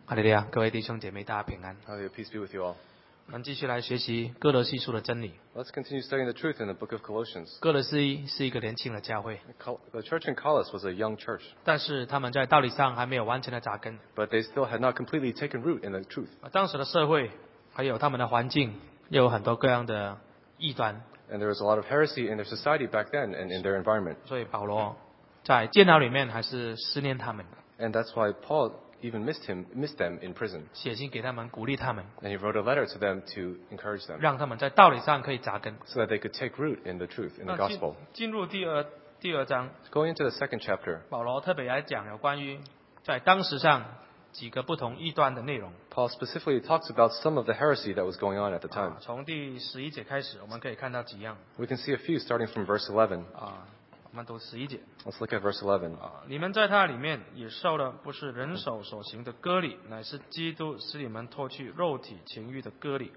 哈利路亚，各位弟兄姐妹，大家平安。 Hallelujah, peace be with you all. 我们继续来学习哥罗西书的真理。 Let's continue studying the truth in the book of Colossians. 哥罗西是一个年轻的教会， The church in Colossus was a young church, 但是他们在道理上还没有完全的扎根。 but they still had not completely taken root in the truth. 当时的社会还有他们的环境，又有很多各样的异端， And there was a lot of heresy in their society back then and in their environment. 所以保罗在监牢里面还是思念他们， And that's why Paul even missed them in prison. 写信给他们，鼓励他们， And he wrote a letter to them to encourage them 让他们在道理上可以扎根。 so that they could take root in the truth, in the 那 gospel. 进入第二章， Going into the second chapter, 保罗特别来讲有关于在当时上几个不同异端的内容。 Paul specifically talks about some of the heresy that was going on at the time. 从第11节开始，我们可以看到几样 We can see a few starting from verse 11. 我们读11节 Let's look at verse 11. 你们在他里面也受了不是人手所行的割礼，乃是基督使你们脱去肉体情欲的割礼。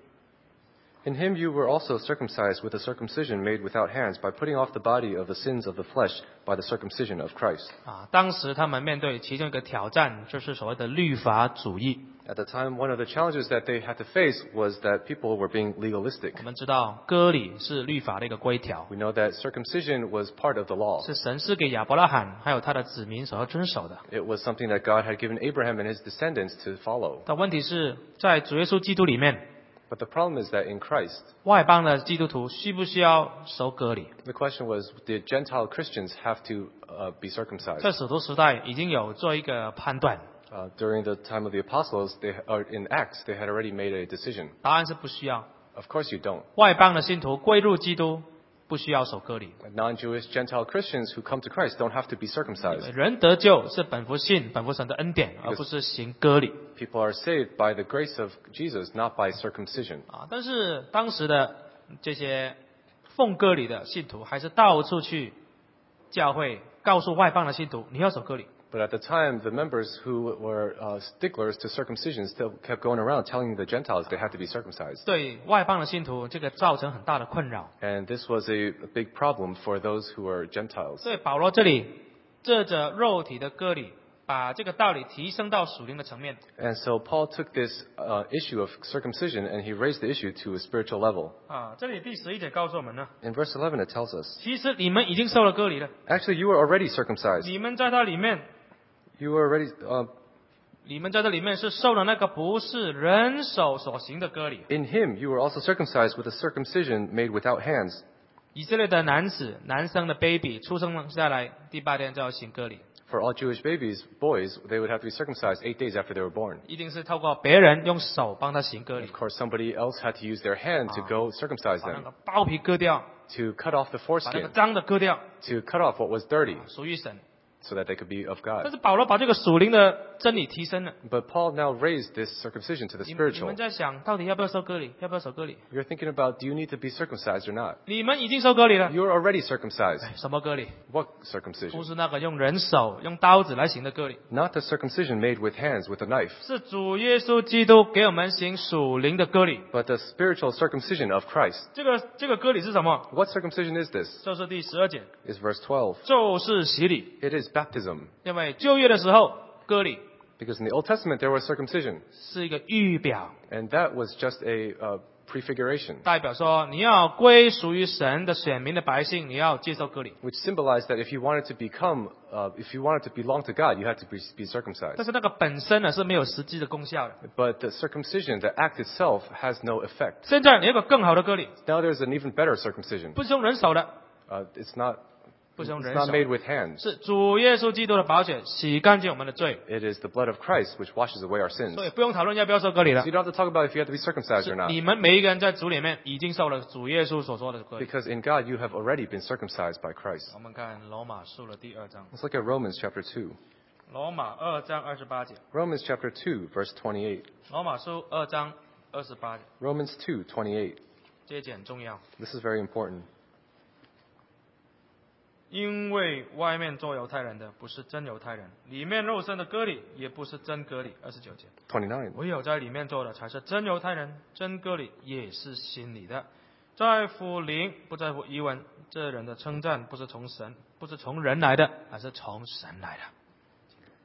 In him you were also circumcised with a circumcision made without hands, by putting off the body of the sins of the flesh by the circumcision of Christ. 当时他们面对其中一个挑战，就是所谓的律法主义。 At the time, one of the challenges that they had to face was that people were being legalistic. 我们知道割礼是律法的一个规条， We know that circumcision was part of the law. 是神赐给亚伯拉罕还有他的子民所要遵守的。 It was something that God had given Abraham and his descendants to follow. 但问题是在主耶稣基督里面， But the problem is that in Christ, 外邦的基督徒需不需要守割礼？ the question was, did Gentile Christians have to be circumcised? 在使徒时代已经有做一个判断， During the time of the apostles, in Acts, they had already made a decision. 答案是不需要。 Of course you don't. 外邦的信徒归入基督，不需要守割礼。 Non-Jewish Gentile Christians who come to Christ don't have to be circumcised. 人得救是本乎信，本乎神的恩典，而不是行割礼。 People are saved by the grace of Jesus, not by circumcision. 但是当时的这些奉割礼的信徒，还是到处去教会告诉外邦的信徒，你要守割礼。 But at the time, the members who were sticklers to circumcision still kept going around telling the Gentiles they had to be circumcised. 对外邦的信徒，这个造成很大的困扰。 And this was a big problem for those who were Gentiles. 所以保罗这里借着肉体的割礼，把这个道理提升到属灵的层面。 And so Paul took this issue of circumcision and he raised the issue to a spiritual level. 这里第11节告诉我们呢， In verse 11 it tells us, 其实你们已经受了割礼了， actually you were already circumcised. 你们在它里面， You were already, 你们在这里面是受了那个不是人手所行的割礼。 in him you were also circumcised with a circumcision made without hands. 以色列的男生的 baby 出生下来第8天就要行割礼， For all Jewish babies, boys, they would have to be circumcised 8 days after they were born. 一定是透过别人用手帮他行割礼 Of，course, somebody else had to use their hand to go circumcise 把那 them, 个包皮割掉， to cut off the 把那个 foreskin, 脏的割掉， to cut off what was dirty, 属于神。 so that they could be of 但 God. 是保罗把这个属灵的真理提升了。 But Paul now raised this circumcision to the 你 spiritual. 们在想，到底要不要受割礼？要不要守割礼？ You're thinking about, do you need to be circumcised or not? 你们已经受割礼了。 You're already circumcised. 什么割礼？ What 不 circumcision? 是那个用人手、用刀子来行的割礼， Not the circumcision made with hands, with a knife, 是主耶稣基督给我们行属灵的割礼。 but the spiritual circumcision of Christ. 这个割礼是什么？ What circumcision is this? 这是第12节， Is verse 12. 就是洗礼。 It is baptism. 因为旧约的时候，割礼 Because in the Old Testament there was circumcision, 是一个预表， and that was just a prefiguration, 代表说你要归属于神的选民的百姓，你要接受割礼。 which symbolized that if you wanted to become, if you wanted to belong to God, you had to be circumcised. 但是那个本身呢是没有实际的功效的。 But the circumcision, the act itself, has no effect. 现在你有个更好的割礼， Now there's an even better circumcision. 不是用人手的， It's not 不是用 It's 人 not 手， made with hands. 是主耶稣基督的宝血洗干净我们的罪， It is the blood of Christ which washes away our sins. 所以不用讨论要不要受割礼了 So。you don't have to talk about if you have to be circumcised 是 or not. 你们每一个人在主里面已经受了主耶稣所说的割礼。 Because in God you have already been circumcised by Christ. 我们看罗马书的第2章， Let's look at Romans chapter 2. 罗马2章28节， Romans chapter 2, verse 28. 罗马书2章28节， Romans 2:28. 这一节很重要。 This is very important. 因为外面做犹太人的不是真犹太人，里面肉身的割礼也不是真割礼。29节， 29. 唯有在里面做的才是真犹太人，真割礼也是心里的，在乎灵不在乎遗文。这人的称赞不是从人来的，而是从神来的。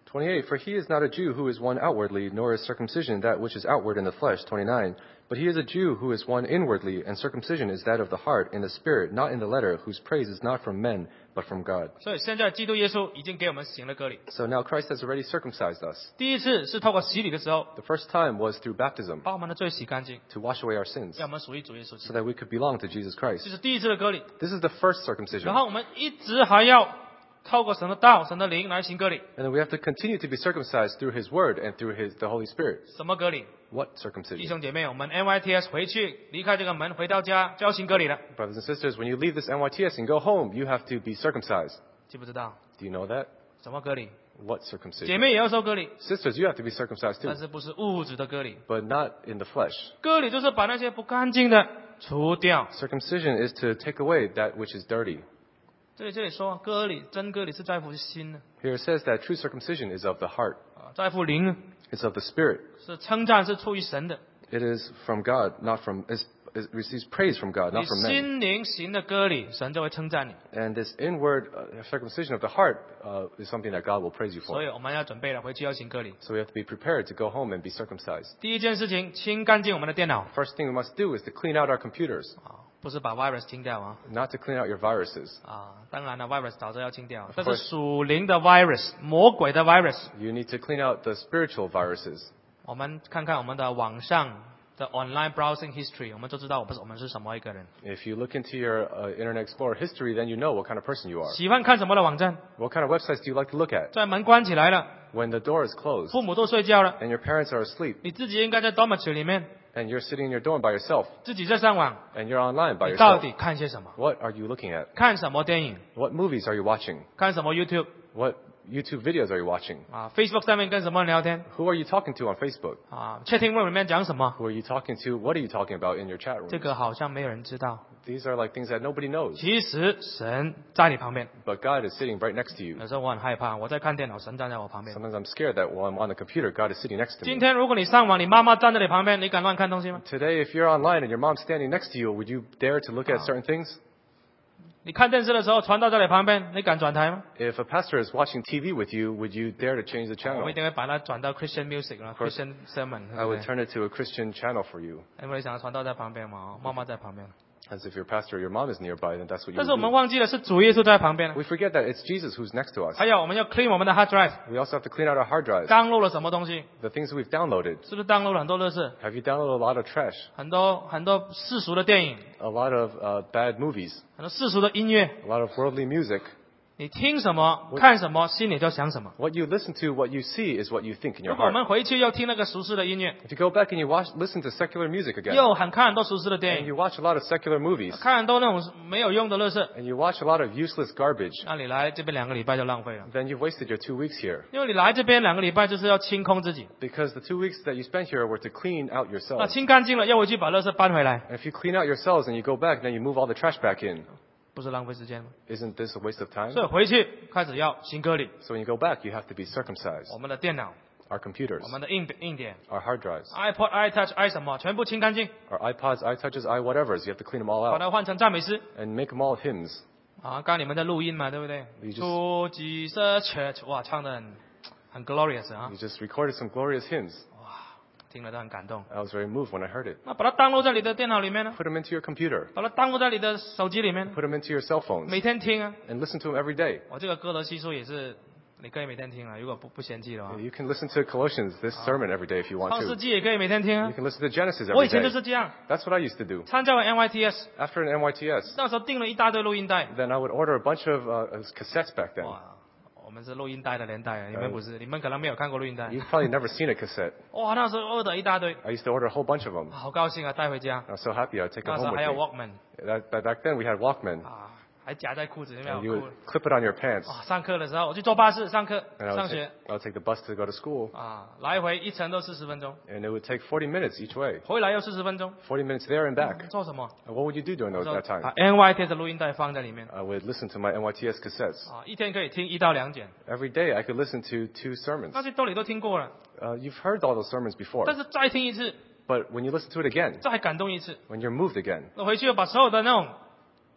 28, for he is not a Jew who is one outwardly, nor is circumcision that which is outward in the flesh. 29, but he is a Jew who is one inwardly, and circumcision is that of the heart, in the spirit, not in the letter, whose praise is not from men, but from God. 所以现在基督耶稣已经给我们行了割礼。 So now Christ has already circumcised us. 第一次是透过洗礼的时候， The first time was through baptism, 把我们的罪洗干净， to wash away our sins, 让我们属于主耶稣基 so 督。 that we could belong to Jesus 这 Christ. 是第一次的割礼。 This is the first 然 circumcision. 后我们一直还要透过神的道、神的灵来行割礼。 And then we have to continue to be circumcised through His Word and through the Holy Spirit. 什么割礼？ What 弟 circumcision? 兄姐妹，我们 NYTS 回去离开这个门，回到家就要行割礼了， Brothers and sisters, when you leave this NYTS and go home, you have to be circumcised. 知不知道？ Do you know that? 什么割礼？ What 姐 circumcision? 妹也要受割礼， Sisters, you have to be circumcised 但 too, 是不是物质的割礼。 but not in the flesh. 割礼就是把那些不干净的除掉。 Circumcision is to take away that which is dirty. 这里说割礼，真割礼是在乎心的 Here it says that true circumcision is of the heart. 在乎灵， It's of the spirit. 是称赞，是出于神的。 It is from God, not from, it receives praise from God, 你 not from men. 心灵行的割礼，神就会称赞你。 And this inward circumcision of the heart is something that God will praise you 所 for. 以我们要准备了，回去要行割礼。 So we have to be prepared to go home and be circumcised. 第一件事情，清干净我们的电脑 First thing we must do is to clean out our computers, 啊，不是把 virus 清掉啊 not to clean out your viruses. 啊，当然了，virus 早就要清掉，这 course 是属灵的 virus，魔鬼的 virus。 You need to clean out the spiritual viruses. 我们看看我们的网上的 online browsing history， 我们就知道我们是什么一个人。 If you look into your Internet Explorer history, then you know what kind of person you are. 喜欢看什么的网站？ What kind of websites do you like to look at? 在门关起来了， When the door is closed 父母都睡觉了， and your parents are asleep 你自己应该在 dormitory 里面 and you're sitting in your dorm by yourself 自己在上网， and you're online by 你到 yourself, 底看些什么？ what are you looking at? 看什么电影？ What movies are you watching? 看什么 YouTube？ What YouTube videos are you watching? 啊，Facebook 上面跟什么人聊天？ Who are you talking to on Facebook? 啊，chatting room 里面讲什么？ Who are you talking to? What are you talking about in your chat 这 room? 个好像没有人知道。 These are like things that nobody knows. 其实神在你旁边。 But God is sitting right next to you. 有时候我很害怕，我在看电脑，神站在我旁边。 Sometimes I'm scared that while I'm on the computer, God is sitting next to 今 me. 天如果你上网，你妈妈站在你旁边，你敢乱看东西吗？ Today, if you're online and your mom's standing next to you, would you dare to look at certain things? 你看电视的时候，传道在你旁边，你敢转台吗？ If a pastor is watching TV with you, would you dare to change the 我 channel? 一定会把它转到 Christian music 啦 course ，Christian sermon， I 对不 would 对？ turn it to a Christian channel for you. 因为你想要传道在旁边嘛，妈妈在旁边。 As if your pastor or your mom is nearby, then that's what you 但是我们 would 忘记了是主耶稣在旁边 do. We forget that it's Jesus who's next to us. 还有我们要 clean 我们的 hard drive， We also have to clean out our hard drives, download 了什么东西？ the things we've downloaded. 是不是 download 了很多垃圾？ Have you downloaded a lot of trash, 很多世俗的电影， a lot of bad movies, 很多世俗的音乐， a lot of worldly music? 你听什么看什么，心里就想什么。 What you listen to, what you see is what you think in 如 your 果我 heart. 们回去又听那个俗世的音乐， If you go back and you listen to secular music again, 又看很多俗世的电 and 影， you watch a lot of secular movies, 看很多那种没有用的垃圾， and you watch a lot of useless garbage, 那你来这边2个礼拜就浪费了。 then you've wasted your 2 weeks here. 因为你来这边2个礼拜就是要清空自己， Because the 2 weeks that you spent here were to clean out 那 yourselves. 清干净了，要回去把垃圾搬回来， And if you clean out yourselves and you go back, then you move all the trash back in. 不是浪费时间吗？ Isn't this a waste of time? 所以回去开始要行割礼， So when you go back, you have to be circumcised. 我们的电脑、 Our computers, 我们的硬点、 our hard drives, iPod、iTouch、i 什么，全部清干净， our iPods, iTouches, iWhatevers. You have to clean them all 把 out 它换成赞美诗。 and make them all hymns. 啊，刚刚你们在录音嘛，对不对 You just- ？To Jesus Church，哇，唱的很 glorious 啊， You just recorded some glorious hymns. 听了都很感动。 I was very moved when I heard it. 那把它 download 在你的电脑里面呢， Put them into your computer. 把它 download 在你的手机里面， Put them into your cell phones 每天听啊。 and listen to them every day. 我这个哥德西书也是，你可以每天听啊，如果不嫌弃的话。 You can listen to Colossians, this sermon, every day if you want 创世 to. 纪也可以每天听 You 啊。 can listen to Genesis 我 every 以前就 day. 是这样， That's what I used to do. 参加完 NYTS， After an NYTS, 那时候订了一大堆录音带。 then I would order a bunch of cassettes back then. 哇，我们是录音带的年代啊，你们不是，你们可能没有看过录音带。 You've probably never seen a cassette. 哇，那时候 order 一大堆， I used to order a whole bunch of them. 好高兴啊，带回家。 I was so happy I'd take them 那时 home 候还有 with me. Walkman Back then we had Walkman, 啊，还夹在裤子里面， and 好 you 酷 would。clip it on your pants. 啊，上课的时候我去坐巴士上课 And 上学 I would take the bus to go to school, 啊，来回一程都40分钟， and it would take 40 minutes each way. 回来又40分钟， 40 minutes there and back. 做什么？ And what would you do during 我 those, 说 that time? 把 NYT 的录音带放在里面 I would listen to my NYTS cassettes. 啊，一天可以听1到2卷， Every day I could listen to 2 sermons. 那些道理都听过了， You've heard all those sermons before, 但是再听一次， but when you listen to it again, 再感动一次， when you're moved again, 我回去又把所有的那种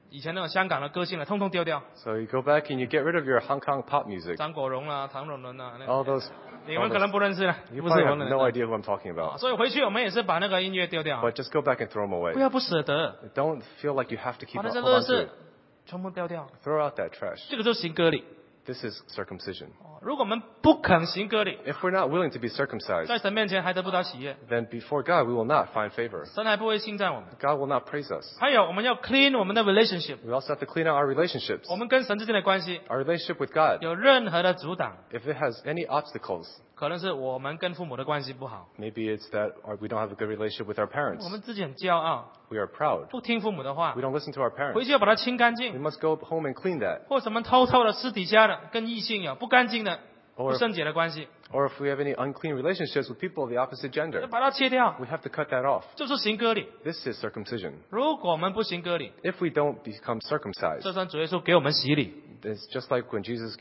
以前那种香港的歌星通通丢掉， So you go back and you get rid of your Hong Kong pop music. 张国荣啦、唐荣伦啦， All those, 你们可能不认识了， you 不是 probably 我 have 们 no 的。 idea who I'm talking about. 所以回去我们也是把那个音乐丢掉， But just go back and throw them 不 away. 要不舍得， Don't feel like you have to keep 把那些 hold 垃 on to 圾 it. 全部丢掉， Throw out that trash. 这个就是行割礼。 This is circumcision. 如果我们不肯行割礼， If we're not willing to be circumcised, 在神面前还得不到喜悦， then before God we will not find favor. 神还不会欣赞我们。 God will not praise us. 还有，我们要 clean 我们的 relationship， We also have to clean out our relationships. 我们跟神之间的关系 Our relationship with God. 有任何的阻挡， If it has any obstacles, 可能是我们跟父母的关系不好， maybe it's that we don't have a good relationship with our 我 parents. 们自己很骄傲， We are proud. 不听父母的话 We，don't listen to our 回 parents. 去要把它清干 We 净， must go home and clean that. 或什么偷偷的私底下的跟异性有不干净的、不 Or, 圣洁的关系， or if we have any unclean relationships with people of the opposite 就 gender, 把它切掉， we have to cut that off. 就是行割礼。 This is circumcision. 如果我们不行割礼， If we don't become circumcised, 就算主耶稣给我们洗礼， it's just like when Jesus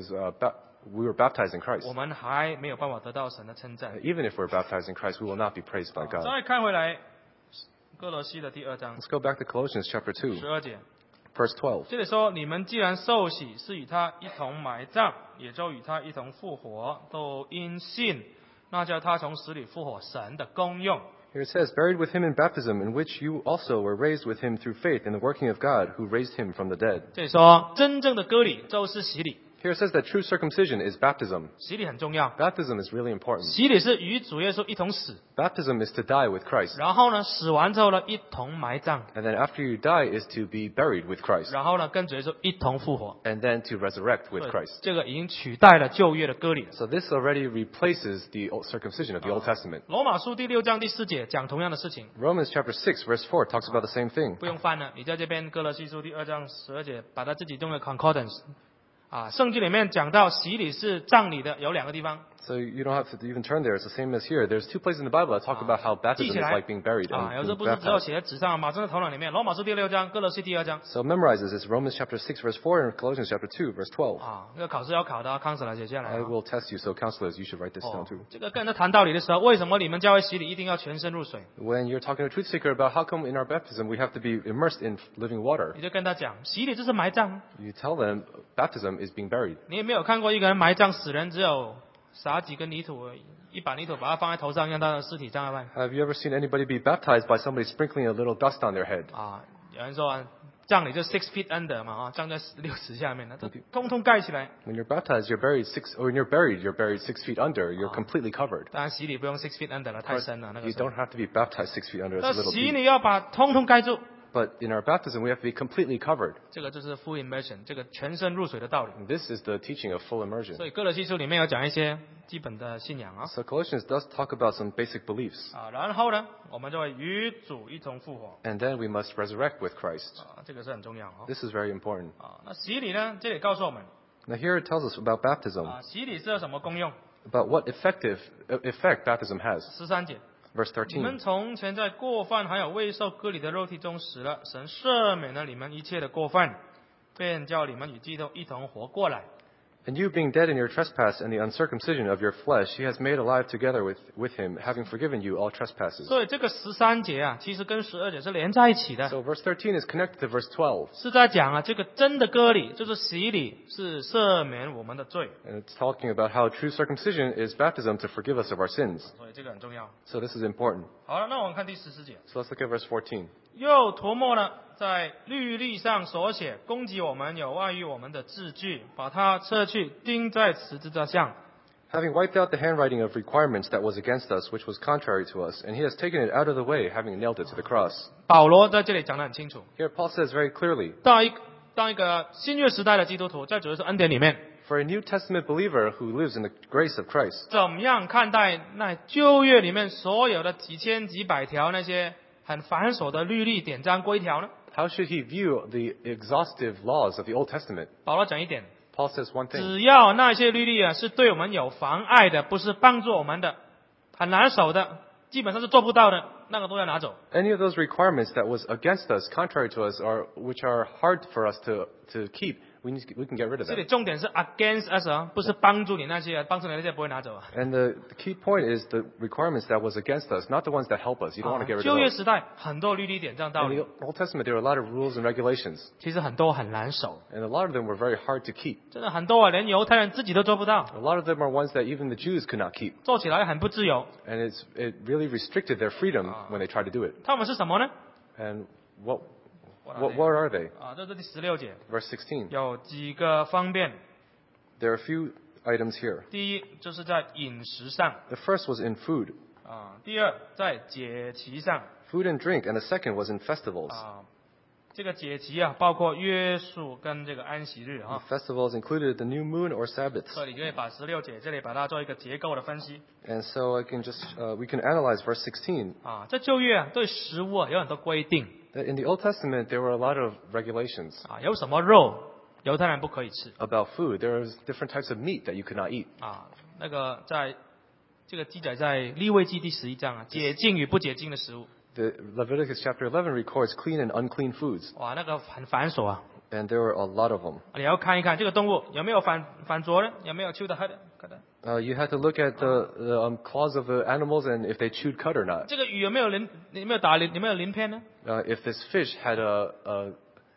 we were baptized in Christ. 我们还没有办法得到神的称赞。 Even if we're baptized in Christ, we will not be praised by God. 再看回来，哥罗西的第2章 Let's go back to Colossians chapter 2, 12节， verse 12. 这里说：你们既然受洗，是与他一同埋葬，也就与他一同复活，都因信，那叫他从死里复活，神的功用。 Here it says, buried with him in baptism, in which you also were raised with him through faith in the working of God, who raised him from the dead. 这里说，真正的割礼就是洗礼， Here it says that true circumcision is baptism. 洗礼很重要， Baptism is really important. 洗礼是与主耶稣一同死， Baptism is to die with Christ. 然后呢，死完之后呢，一同埋葬， And then after you die is to be buried with Christ. 然后呢，跟主耶稣一同复活。 And then to resurrect with 对 Christ. 这个已经取代了旧约的割礼了。 So this already replaces the circumcision of the Old Testament. 罗马书第6章第4节讲同样的事情， Romans chapter 6 verse 4 talks about the same thing. 不用翻了。你在这边哥罗西书第2章12节，把它自己用的 concordance。圣经里面讲到洗礼是葬礼的，有2个地方。 So you don't have to even turn there. It's the same as here. There's 2 places in the Bible that talk about how 记 baptism 起 is 来 like being buried 有 and 时候 being 不是只有 baptized. 写在纸上，马上在头脑里面。罗马书第6章，哥罗西第2章。 So memorize this. It's Romans chapter 6 verse 4 and Colossians chapter 2 verse 12. 这个考试要考的，康子来写下来 I will test you, so counselors, you should write this down too. 这个跟人在谈道理的时候，为什么你们教会洗礼一定要全身入水？ When you're talking to a truth seeker about how come in our baptism we have to be immersed in living water, 你就跟他讲，洗礼就是埋葬。 you tell them baptism is being buried. 你有没有看过一个人埋葬死人，只有撒几根泥土，一把泥土把它放在头上，让他的尸体站在外？ Have you ever seen anybody be baptized by somebody sprinkling a little dust on their head? 有人说葬礼就 6 feet under 嘛，葬在6尺下面，那都通通盖起来。 When you're baptized, you're buried when you're buried 6 feet under. You're completely covered. 当然洗礼不用6 feet under 了，太深了那个 You 时候。 don't have to be baptized 6 feet under. It's 那 a little 洗 deep. 礼要把通通盖住， But in our baptism, we have to be completely covered. 这个就是 full immersion， 这个全身入水的道理。 This is the teaching of full immersion. 所以哥罗西书里面有讲一些基本的信仰 So Colossians does talk about some basic beliefs. 然后呢，我们就会与主一同复活 And then we must resurrect with Christ. 这个是很重要 This is very important. 那洗礼呢，这里告诉我们 Now here it tells us about baptism, 洗礼是有什么功用？ about what effect baptism has. 13节。 Verse 你们 13. 从前在过犯还有未受割礼的肉体中死了，神赦免了你们一切的过犯，便叫你们与基督一同活过来。 And you being dead in your trespass and the uncircumcision of your flesh, he has made alive together with him, having forgiven you all trespasses. 所以这个13节其实跟12节是连在一起的， So verse 13 is connected to verse 12. 是在讲这个真的割礼就是洗礼，是赦免我们的罪， And it's talking about how true circumcision is baptism to forgive us of our sins. 所以这个很重要。 So this is important. 好了，那我们看第14节， So let's look at verse 14. 又涂抹了在律例上所写攻击我们有碍于我们的字句，把它撤去，钉在十字架上。 Having wiped out the handwriting of requirements that was against us, which was contrary to us, and he has taken it out of the way, having nailed it to the cross. 保罗在这里讲得很清楚， Here Paul says very clearly, 当一个新约时代的基督徒，在主耶稣恩典里面， for a New Testament believer who lives in the grace of Christ, 怎么样看待那旧约里面所有的几千几百条那些很繁琐的律例典章规条呢？ how should he view the exhaustive laws of the Old Testament? 保罗讲一点， Paul says one thing. 只要那些律例是对我们有妨碍的，不是帮助我们的，很难守的，基本上是做不到的， 那个都要拿走。 Any of those requirements that was against us, contrary to us, or which are hard for us to keep, we can get rid of 这里 them. 重点是 against us 啊，不是帮助你那些，帮助你那些不会拿走啊。 And the key point is the requirements that was against us, not the ones that help us. You don't want to get rid 旧约 of those. 时代很多律例典章道 In 理， the Old Testament, there were a lot of rules and regulations, 其实很多很难守， and a lot of them were very hard to keep. 真的很多啊，连犹太人自己都做不到， A lot of them are ones that even the Jews could not keep, 做起来很不自由。 and it really restricted their freedom when they tried to do it. 他们是什么呢？ And what What are they? 啊，这是第16节， Verse 16. 有几个方面。 There are a few items here. 第一就是在饮食上 The first was in food, 啊，第二在节期上 food and drink, and the second was in festivals. 啊。这个节期啊，包括约束跟这个安息日 The 啊。 festivals included the new moon or Sabbaths. 所以你可以把16节这里把它做一个结构的分析 And so we can analyze verse 16. 啊。在旧约啊，对食物啊有很多规定 That in the Old Testament, there were a lot of regulations 啊，有什么肉犹太人不可以吃 about food. There was different types of meat that you could not eat. 啊。那个在这个记载在利未记第11章啊，洁净与不洁净的食物， The Leviticus chapter 11 records clean and unclean foods, 哇，那个很繁琐啊。 and there were a lot of them. 你要看一看这个动物有没有反啄呢？有没有抽的黑的？可能 You had to look at the claws of the animals and if they chewed cud or not. 这个鱼有没有鳞片呢 If this fish had a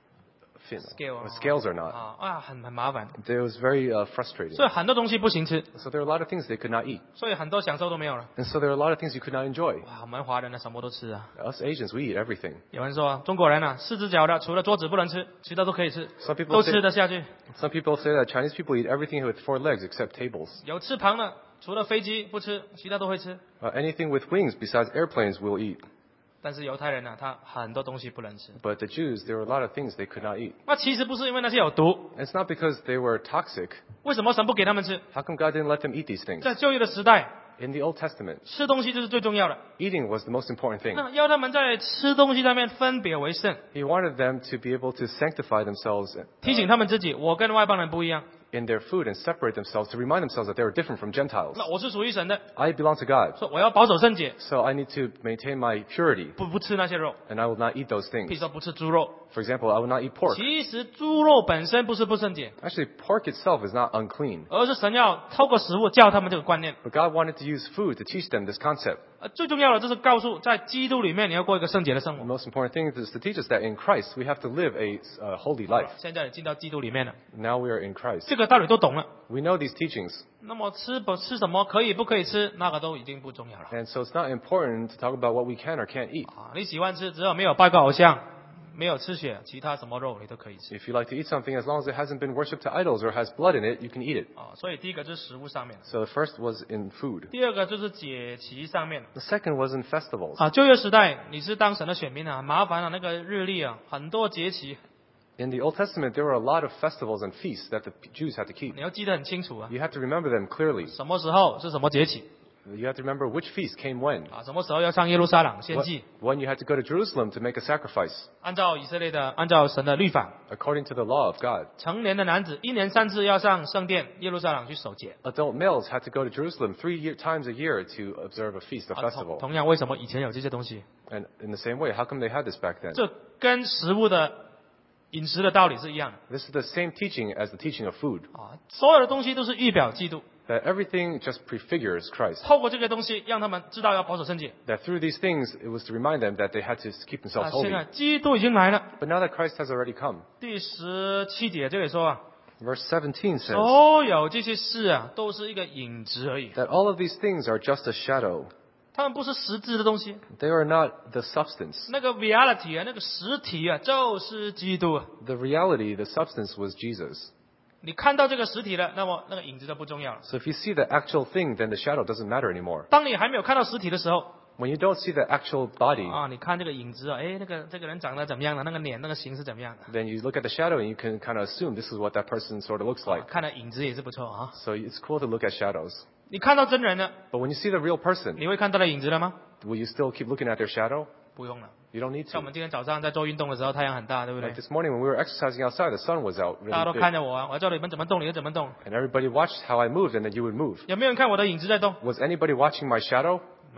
fin, ？scale or scales or not. 啊，很麻烦， It was very frustrating. 所以很多东西不行吃， So there were a lot of things they could not eat. 所以很多享受都没有了。 And so there were a lot of things you could not enjoy. 哇，我们华人呢什么都吃啊。 Us Asians, we eat everything. 有人说中国人啊，四只脚的除了桌子不能吃，其他都可以吃， Some people 都 say- 吃得下去。 Some people say that Chinese people eat everything with 4 legs except tables. 有翅膀的，除了飞机不吃，其他都会吃。 Anything with wings besides airplanes we'll eat. 但是犹太人呢，他很多东西不能吃。 But the Jews, there were a lot of things they could not eat. 那其实不是因为那些有毒， And it's not because they were toxic. 为什么神不给他们吃？ How come God didn't let them eat these things? 在旧约的时代， In the Old Testament, 吃东西就是最重要的。 eating was the most important thing. 那要他们在吃东西上面分别为圣， He wanted them to be able to sanctify themselves 提醒他们自己，我跟外邦人不一样， in their food and separate themselves to remind themselves that they were different from Gentiles. 那我是属于神的， I belong to God, 说我要保守圣洁， so I need to maintain my purity, 不吃那些肉， and I will not eat those 譬如 things. 说不吃猪肉。 For example, I will not eat pork. 其实猪肉本身不是不圣洁， Actually, pork itself is not unclean, 而是神要透过食物教他们这个观念。 but God wanted to use food to teach them this concept. 最重要的就是告诉，在基督里面你要过一个圣洁的生 The 活。 most important thing is to teach us that in Christ we have to live a holy life. 现在你进到基督里面了， Now we are in Christ. 这个道理都懂了。 We know these teachings, 那么吃不吃什么，可以不可以吃，那个都已经不重要了。 and so it's not important to talk about what we can or can't eat. 啊，你喜欢吃，只要没有拜过偶像，没有吃血，其他什么肉你都可以吃。 If you like to eat something, as long as it hasn't been worshipped to idols or has blood in it, you can eat it. 啊，所以第一个就是食物上面， So the first was in food. 第二个就是节期上面。 The second was in festivals. 啊，旧约时代你是当神的选民啊，很麻烦啊，那个日历啊，很多节期， In the Old Testament, there were a lot of festivals and feasts that the Jews had to keep. 你要记得很清楚啊， You have to remember them clearly. 什么时候是什么节期 You have to remember which feast came when. 啊，什么时候要上耶路撒冷献祭， When you had to go to Jerusalem to make a sacrifice 按照按照神的律法， according to the law of God. 成年的男子1年3次要上圣殿耶路撒冷去守节。 Adult males had to go to Jerusalem 3 times a year to observe a feast, a 啊， festival. 同样，为什么以前有这些东西？ And in the same way, how come they had this back then? 这跟食物的饮食的道理是一样的 This is the same teaching as the teaching of food. 啊，所有的东西都是预表基督， That everything just prefigures Christ. 透过这个东西让他们知道要保守圣洁。 That through these things, it was to remind them that they had to keep 啊， themselves 现 holy. 在基督已经来了。 But now that Christ has already come, 第17节这里说啊， verse 17 says 所有这些事啊，都是一个影子而已， that all of these things are just a shadow. 他们不是实质的东西。 They are not the substance. 那个 reality 啊，那个实体啊，就是基督啊。 The reality, the substance was Jesus. 你看到这个实体了，那么那个影子就不重要了。 So if you see the actual thing, then the shadow doesn't matter anymore. 当你还没有看到实体的时候， When you don't see the actual body, 啊，你看这个影子啊，哎，这个人长得怎么样的？那个脸、那个形是怎么样的？ then you look at the shadow and you can kind of assume this is what that person sort of looks 啊 like. 看到影子也是不错啊。 So it's cool to look at shadows. 你看到真人了， But when you see the real person, 你会看到他的影子了吗？ will you still keep looking at their shadow? 不用了。 You don't need 像我 to. 们今天早上在做运动的时候，太阳很大，对不对 Like？this morning when we were exercising outside, the sun was out 大家 really 都 big. 看着我啊，我叫你们怎么动，你就怎么动。 And everybody watched how I moved and then you would move. 有没有人看我的影子在动？ Was anybody watching my shadow? 没有了，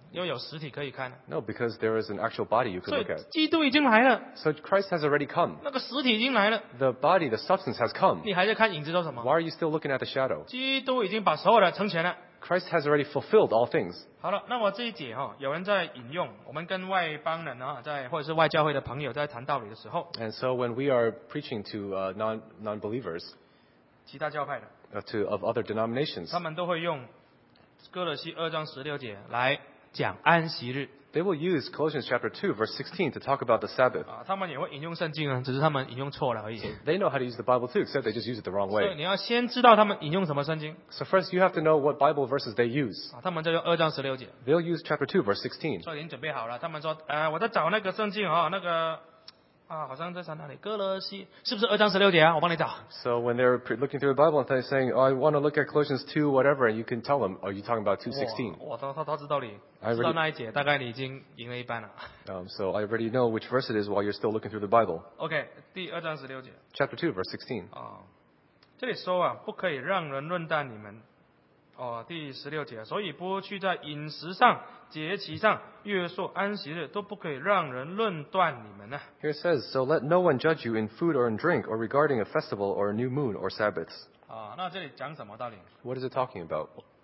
因为有实体可以看。 No, because there is an actual body you 所 can 以 look at. 基督已经来了， So Christ has already come. 那个实体已经来了， The body, the substance has come. 你还在看影子做什 Why 么？ are you still looking at the shadow? 基督已经把所有的成全了。 Christ has already fulfilled all things. 好了，那么这一节有人在引用，我们跟外邦人或者是外教会的朋友在谈道理的时候， And so when we are preaching to non-believers, 其他教派的， of other denominations, 他们都会用哥罗西2章16节来讲安息日 they will use Colossians chapter 2, verse 16 to talk about the Sabbath. 他们也会引用圣经啊，只是他们引用错了而已。 They know how to use the Bible too, except they just use it the wrong 所以 way. 你要先知道他们引用什么圣经 So first you have to know what Bible verses they use. 他们就用2章16节。 They'll use chapter 2, verse 16. 所以已经准备好了，他们说，我在找那个圣经那个好像在哪里？哥罗西是不是2章16节啊？我帮你找。 So when they're looking through the Bible and they're saying, oh, I want to look at Colossians 2, whatever, and you can tell them, are you talking about 2:16? 他知道你 I 知道 already- 那一节，大概你已经赢了一半了。 So I already know which verse it is while you're still looking through the Bible. OK， 第2章16节 Chapter 2, verse 16. 这里说不可以让人论断你们。第16节，所以不去在饮食上、节期上、月朔、安息日都不可以让人论断你们呢。 Here it says, so let no one judge you in food or in drink or regarding a festival or a new moon or Sabbaths. 那这里讲什么道理？ What is it talking about?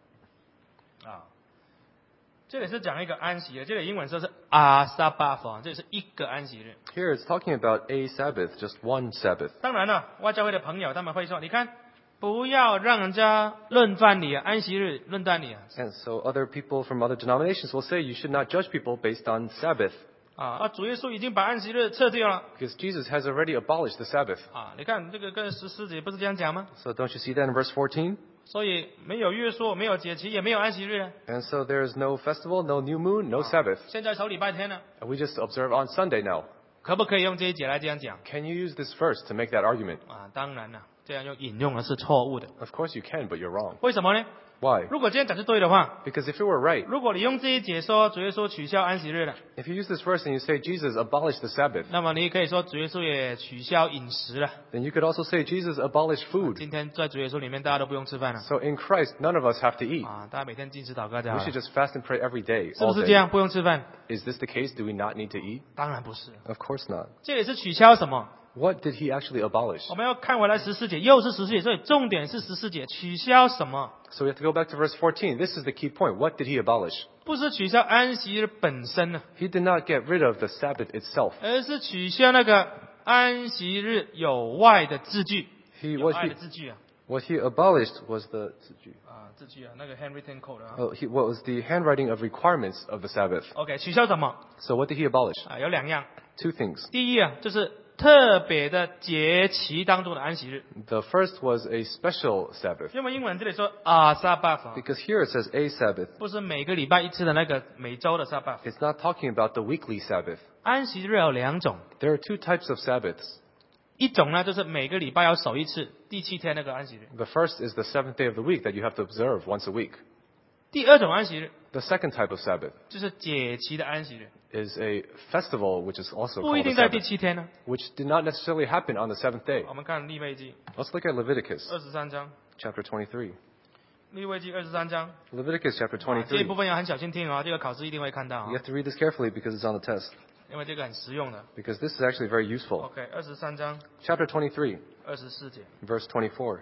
这里是讲一个安息日，这里英文说是Sabbath，这里是一个安息日。 Here it's talking about a Sabbath, just one Sabbath. 当然了，外教会的朋友他们会说，你看，不要让人家论断你安息日论断你 And so other people from other denominations will say you should not judge people based on Sabbath, 主耶稣已经把安息日撤掉了 because Jesus has already abolished the Sabbath. 你看这个跟14节不是这样讲吗？ So don't you see that in verse 14? 所以没有月朔，没有节期，也没有安息日啊。 And so there is no festival, no new moon, no Sabbath. 现在守礼拜天了， And we just observe on Sunday now. 可不可以用这一节来这样讲 Can you use this verse to make that argument? 当然了，这样用引用的是错误的。 Of course you can, but you're wrong. 为什么呢？ Why? 如果今天讲是对的话， Because if it were right, 如果你用这一节说主耶稣取消安息日了， if you use this verse and you say Jesus abolished the Sabbath, 那么你可以说主耶稣也取消饮食了。 then you could also say Jesus abolished food. 今天在主耶稣里面，大家都不用吃饭了 So in Christ, none of us have to eat. 大家每天禁食祷告就 We 好 should 了， just fast and pray every day, 是不 all 是这 day. 样？不用吃饭？ Is this the case? Do we not need to eat? 当然不是， Of course not. 这也是取消什么？ What did he actually abolish? 我们要看回来14节，又是14节，所以重点是14节，取消什么？ So we have to go back to verse 14. This is the key point. What did he abolish? 不是取消安息日本身呢， He did not get rid of the Sabbath itself. 而是取消那个安息日有外的字句， He 有 what 爱 he 的字句 what he abolished was the 字句那个 handwritten code what was the handwriting of requirements of the Sabbath. OK， 取消什么？ So what did he abolish? 有2样， Two things. 第一就是特别的节期当中的安息日， The first was a special Sabbath, 因为英文这里说Sabbath， because here it says a Sabbath. 不是每个礼拜一次的那个每周的 Sabbath。 It's not talking about the weekly Sabbath. 安息日有2种， There are two types of Sabbaths. 一种呢就是每个礼拜要守一次，第7天那个安息日； The first is the seventh day of the week that you have to observe once a week. 第2种安息日 The second type of Sabbath 就是节期的安息日， is a festival which is also 不 called 一 a 定在第 Sabbath, 7天呢。 which did not necessarily happen on the seventh day. 我们看利未记 Let's look at Leviticus 23章， chapter 23. 利未记23章， Leviticus chapter 这一部 23. 分要很小心听这个考试一定会看到 You have to read this carefully because it's on the test. 因为这个很实用的。 Because this is actually very useful. OK， 23章 Chapter 23, 24节 verse 24.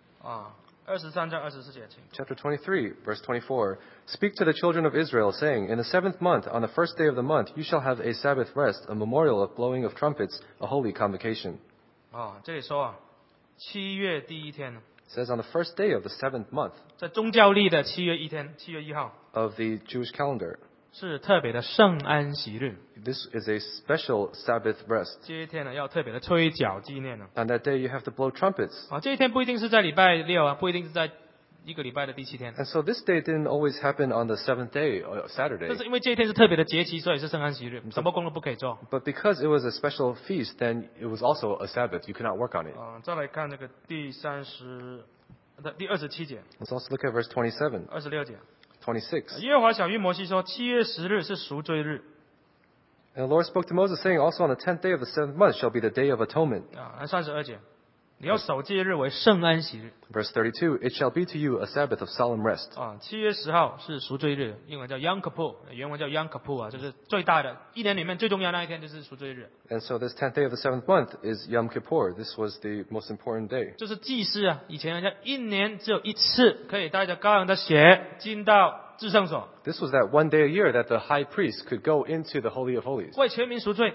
23章24节，请。 Chapter 23, verse 24. Speak to the children of Israel, saying, In the seventh month, on the first day of the month, you shall have a Sabbath rest, a memorial of blowing of trumpets, a holy convocation. 这里说7月第1天， It says on the first day of the seventh month 在宗教历的7月1天，7月1号 of the Jewish calendar. 是特别的圣安息日， This is a special Sabbath rest. 这一天呢要特别的吹角纪念呢。 On that day, you have to blow trumpets. 这一天不一定是在礼拜6不一定是在一个礼拜的第7天， And so this day didn't always happen on the seventh day, 但 Saturday. 是因为这一天是特别的节期，所以是圣安息日，什么工都不可以做。 But because it was a special feast, then it was also a Sabbath. You could not work on it. 再来看这个第27节、 Let's also look at verse 27, 26节。 26. 耶和华小谕摩西说：7月10日是赎罪日 And the Lord spoke to Moses, saying, Also on the 10th day of the seventh month shall be the day of atonement. 32节。 你要守戒日为圣安息日。 Verse 32, it shall be to you a Sabbath of solemn rest. 7月10号是赎罪日，英文叫 Yom Kippur， 原文叫 Yom Kippur 啊，就是最大的一年里面最重要那一天就是赎罪日。 And so this 10th day of the 7th month is Yom Kippur. This was the most important day. 就是祭司啊，以前人家一年只有一次可以带着羔羊的血进到至圣所， This was that one day a year that the high priest could go into the Holy of Holies 为全民赎罪。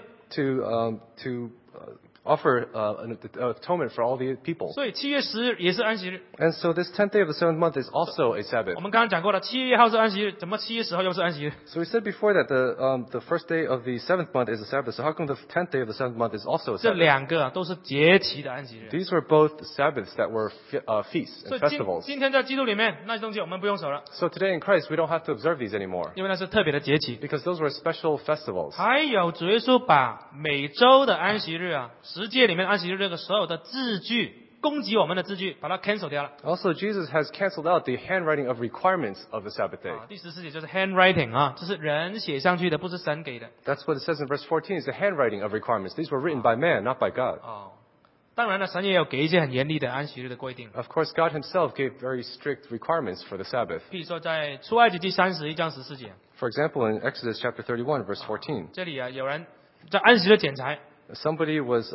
to offer an atonement for all the people. 所以7月10日也是安息日。 And so this 10th day of the 7th month is also a Sabbath. 我们刚刚讲过了，7月1号是安息日，怎么7月10号又是安息日？ So we said before that the first day of the 7th month is a Sabbath. So how come the 10th day of the 7th month is also a 这 Sabbath? 两个啊都是节期的安息日。 These were both Sabbaths that were feasts 所 and 以今 festivals. 今天在基督里面那些东西我们不用守了， So today in Christ we don't have to observe these anymore 因为那是特别的节期。 because those were special festivals. 还有主耶稣把每周的安息日啊，十诫里面安息日这个所有的字句，攻击我们的字句，把它 cancel 掉了。 Also, Jesus has canceled out the handwriting of requirements of the Sabbath day. 第14节就是 handwriting 啊，这是人写上去的，不是神给的。 That's what it says in verse 14 is the handwriting of requirements. These were written by man, not by God. 当然了，神也有给一些很严厉的安息日的规定。 Of course, God himself gave very strict requirements for the Sabbath. 譬如说在出埃及记31章14节， For example, in Exodus chapter 31, verse 14, 这里啊有人在安息日捡柴， somebody was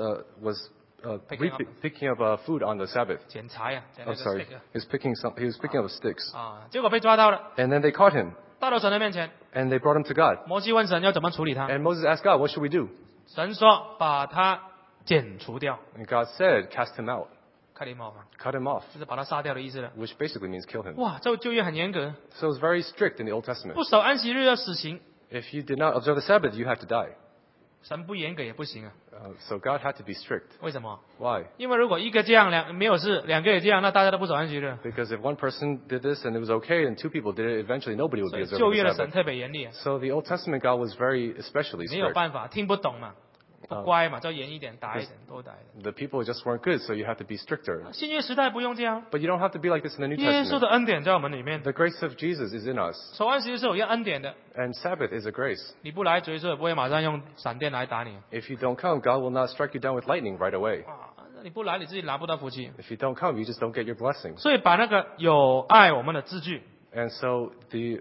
Picking up. picking up food on the Sabbath. 捡柴啊，捡那 I'm 个 sorry, stick 啊 he was picking up sticks. 结果被抓到了， And then they caught him, 到了神的面前， and they brought him to God. 摩西问神要怎么处理他， And Moses asked God, what should we do? 神说把他剪除掉， And God said, cast him out, 开林毛嘛， cut him off, 就是把他杀掉的意思了。 which basically means kill him. 哇，这个就业很严格， So it was very strict in the Old Testament. 不守安息日要死刑， If you did not observe the Sabbath, you had to die. 神不严格也不行啊。 So God had to be strict. 为什么？ Why? 因为如果一个这样，没有事，两个也这样，那大家都不守安息日。 Because if one person did this and it was okay, and two people did it, eventually nobody would 所 be 以 observing 旧约 the 的神 Sabbath. 特别严厉啊， So the Old Testament God was very especially 没有 strict. 办法，听不懂嘛，不乖嘛，就严一点，打一点，多打一点。 The people just weren't good, so you had to be stricter. 新约时代不用这样， But you don't have to be like this in the New 耶稣 Testament. 的恩典在我们里面， The grace of Jesus is in us, 守安息日是有一样恩典的， and Sabbath is a grace. 你不来，主耶稣也不会马上用闪电来打你。 If you don't come, God will not strike you down with lightning right away. 那你不来，你自己拿不到福气。 If you don't come, you just don't get your blessings. 所以把那个有爱我们的字句 And so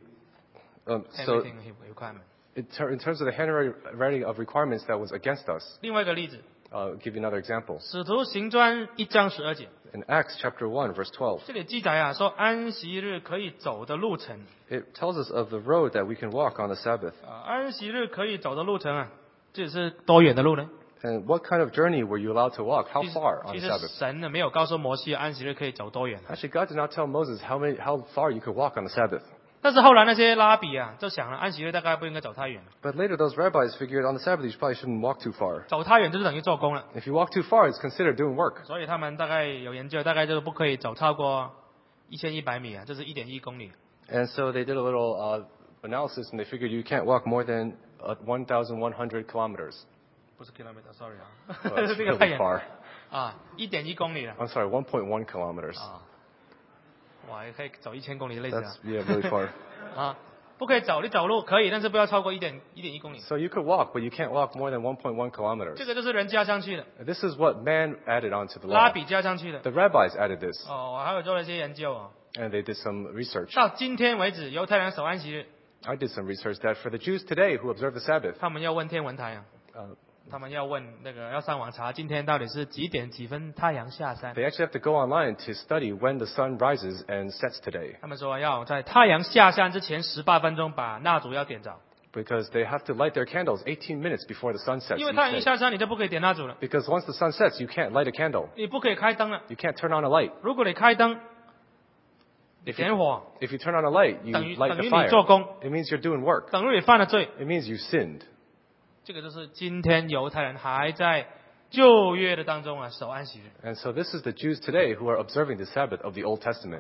，everything requirement。 in terms of the handwriting of requirements that was against us, 另外一个例子， I'll give you another example. 使徒行传1章12节， In Acts chapter 1, verse 12, 这里记载啊，说安息日可以走的路程， it tells us of the road that we can walk on the Sabbath. 安息日可以走的路程啊，这是多远的路呢？ And what kind of journey were you allowed to walk? How 其实 far on 其 the 实 Sabbath? 神呢没有告诉摩西安息日可以走多远， Actually, God did not tell Moses how far you could walk on the Sabbath. 但是后来那些拉比啊，就想了安息日大概不应该走太远， But later, those rabbis figured on the Sabbath you probably shouldn't walk too far. 走太远就是等于做工了， If you walk too far, it's considered doing work. 所以他们大概有研究，大概就是不可以走超过1100米啊，这是1.1公里。 And so they did a little analysis, and they figured you can't walk more than 1,100 kilometers. 不是 kilometer，sorry 啊， Well, that's 这个太 really 远 far. 啊，1.1公里了 I'm sorry, 1.1 kilometers. 啊，哇，也可以走1000公里类似啊 That's yeah, really far. 啊，不可以走，你走路可以，但是不要超过1.1公里。 So you could walk, but you can't walk more than 1.1 kilometers. 这个就是人加上去的， This is what man added onto the 拉 law. 比加上去的。 The rabbis added this, 哦，我还有做了一些研究哦。 and they did some research. 到今天为止，犹太人守安息日， I did some research that for the Jews today who observe the Sabbath, 他们要问天文台啊， uh, 他们要问那个要上网查今天到底是几点几分太阳下山。 they actually have to go online to study when the sun rises and sets today, 他们说要在太阳下山之前18分钟把蜡烛要点着， because they have to light their candles 18 minutes before the sun sets 因为 each 太阳一 day. 下山你就不可以点蜡烛了， Because once the sun sets, you can't light a candle. 你不可以开灯了。 You can't turn on a light. 如果你开灯，你 If 点 you, 火， if you turn on a light, you 等于 light 等 the 于 fire. 你做工， It means you're doing work. 等于你犯了罪。 It means you sinned. 这个就是今天犹太人还在旧约的当中啊守安息日。 And so this is the Jews today who are observing the Sabbath of the Old Testament.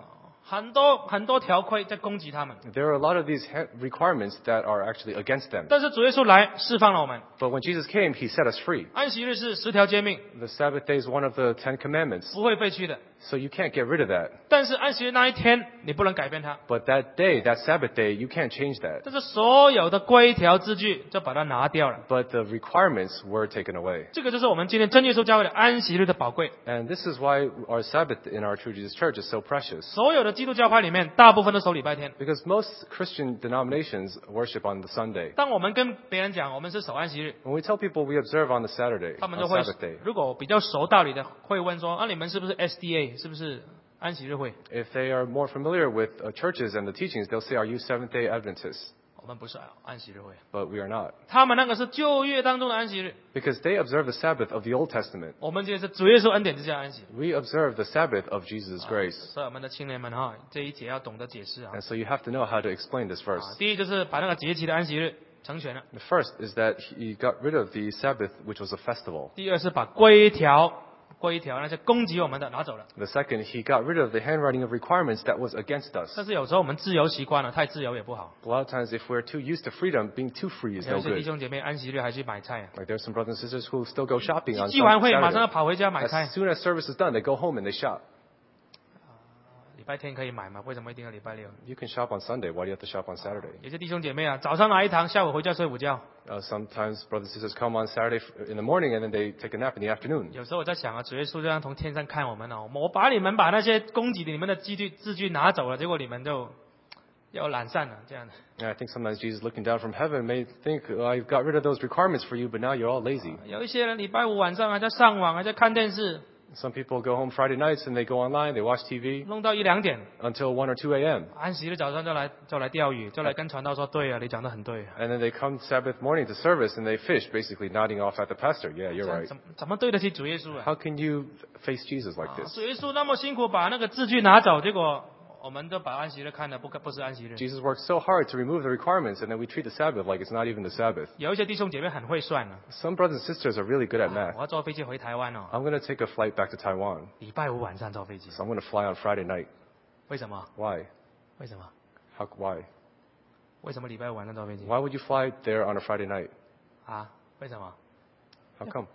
很多条规在攻击他们。 There are a lot of these requirements that are actually against them. 但是主耶稣来释放了我们。 But when Jesus came, he set us free. 安息日是10条诫命， The Sabbath day is one of the 10 commandments, 不会废去的。 so you can't get rid of that. 但是安息日那一天，你不能改变它。 But that day, that Sabbath day, you can't change that. 这是所有的规条字句就把它拿掉了。 But the requirements were taken away. 这个就是我们今天真耶稣教会的安息日的宝贵。 And this is why our Sabbath in our True Jesus Church is so precious. 所有的基督教派里面，大部分都守礼拜天。 Because most Christian denominations worship on the Sunday. 当我们跟别人讲我们是守安息日， When we tell people we observe on the Saturday, 他们 on 就会 Sabbath day, 如果比较熟道理的，会问说：你们是不是 SDA？ 是不是安息日会？ if they are more familiar with churches and the teachings, they'll say, are you Seventh-day Adventists? 我们不是安息日会， But we are not. 他们那个是旧约当中的安息日， Because they observe the Sabbath of the Old Testament. 我们今天是主耶稣恩典之下安息。 We observe the Sabbath of Jesus' grace. 所以我们的青年们哈，这一节要懂得解释啊。 And so you have to know how to explain this verse. 第一就是把那个节期的安息日成全了， The first is that he got rid of the Sabbath, which was a festival. 第二是把规条那些攻击我们的拿走了。 The second, he got rid of the handwriting of requirements that was against us. 但是有时候我们自由习惯了，太自由也不好。 A lot of times, if we're too used to freedom, being too free is 有 no 一些弟 good. 兄姐妹安息日还去买菜啊， Like there's some brothers and sisters who still go shopping on 聚完会马上要 Saturday. 跑回家买菜 As。soon as service is done, they go home and they shop. 礼拜天可以买吗？为什么一定要礼拜六？ You can shop on Sunday. Why do you have to shop on Saturday? 有些弟兄姐妹啊，早上来一堂，下午回家睡午觉。 Sometimes brothers and sisters come on Saturday in the morning and then they take a nap in the afternoon. 有时候我在想啊，主耶稣这样从天上看我们哦，我把你们把那些攻击你们的字句拿走了，结果你们就要懒散了，这样的。 And I think sometimes Jesus looking down from heaven may think, I've got rid of those requirements for you, but now you're all lazy. 有一些人礼拜五晚上还在上网，还在看电视， Some people go home Friday nights and they go online, they watch TV 弄到1、2点。 until 1 or 2 a.m. 安息日早上就来钓鱼，就来跟传道说，对啊，你讲得很对啊。 And then they come Sabbath morning to service and they fish, basically nodding off at the pastor. Yeah, 这 you're 样 right. 怎么对得起主耶稣啊？ How can you face Jesus like this? 主耶稣那么辛苦把那个字句拿走，结果我们都把安息日看的不是安息日。 Jesus worked so hard to remove the requirements and then we treat the Sabbath like it's not even the Sabbath. 有一些弟兄姐妹很会算啊， Some brothers and sisters are really good at 我 math. 要坐飞机回台湾哦， I'm going to take a flight back to Taiwan. 礼拜五晚上坐飞机， So I'm going to fly on Friday night. 为什么？ Why? 为什么？ Why? 为什么礼拜五晚上坐飞机？ Why would you fly there on a Friday night? 啊？为什么？ How come?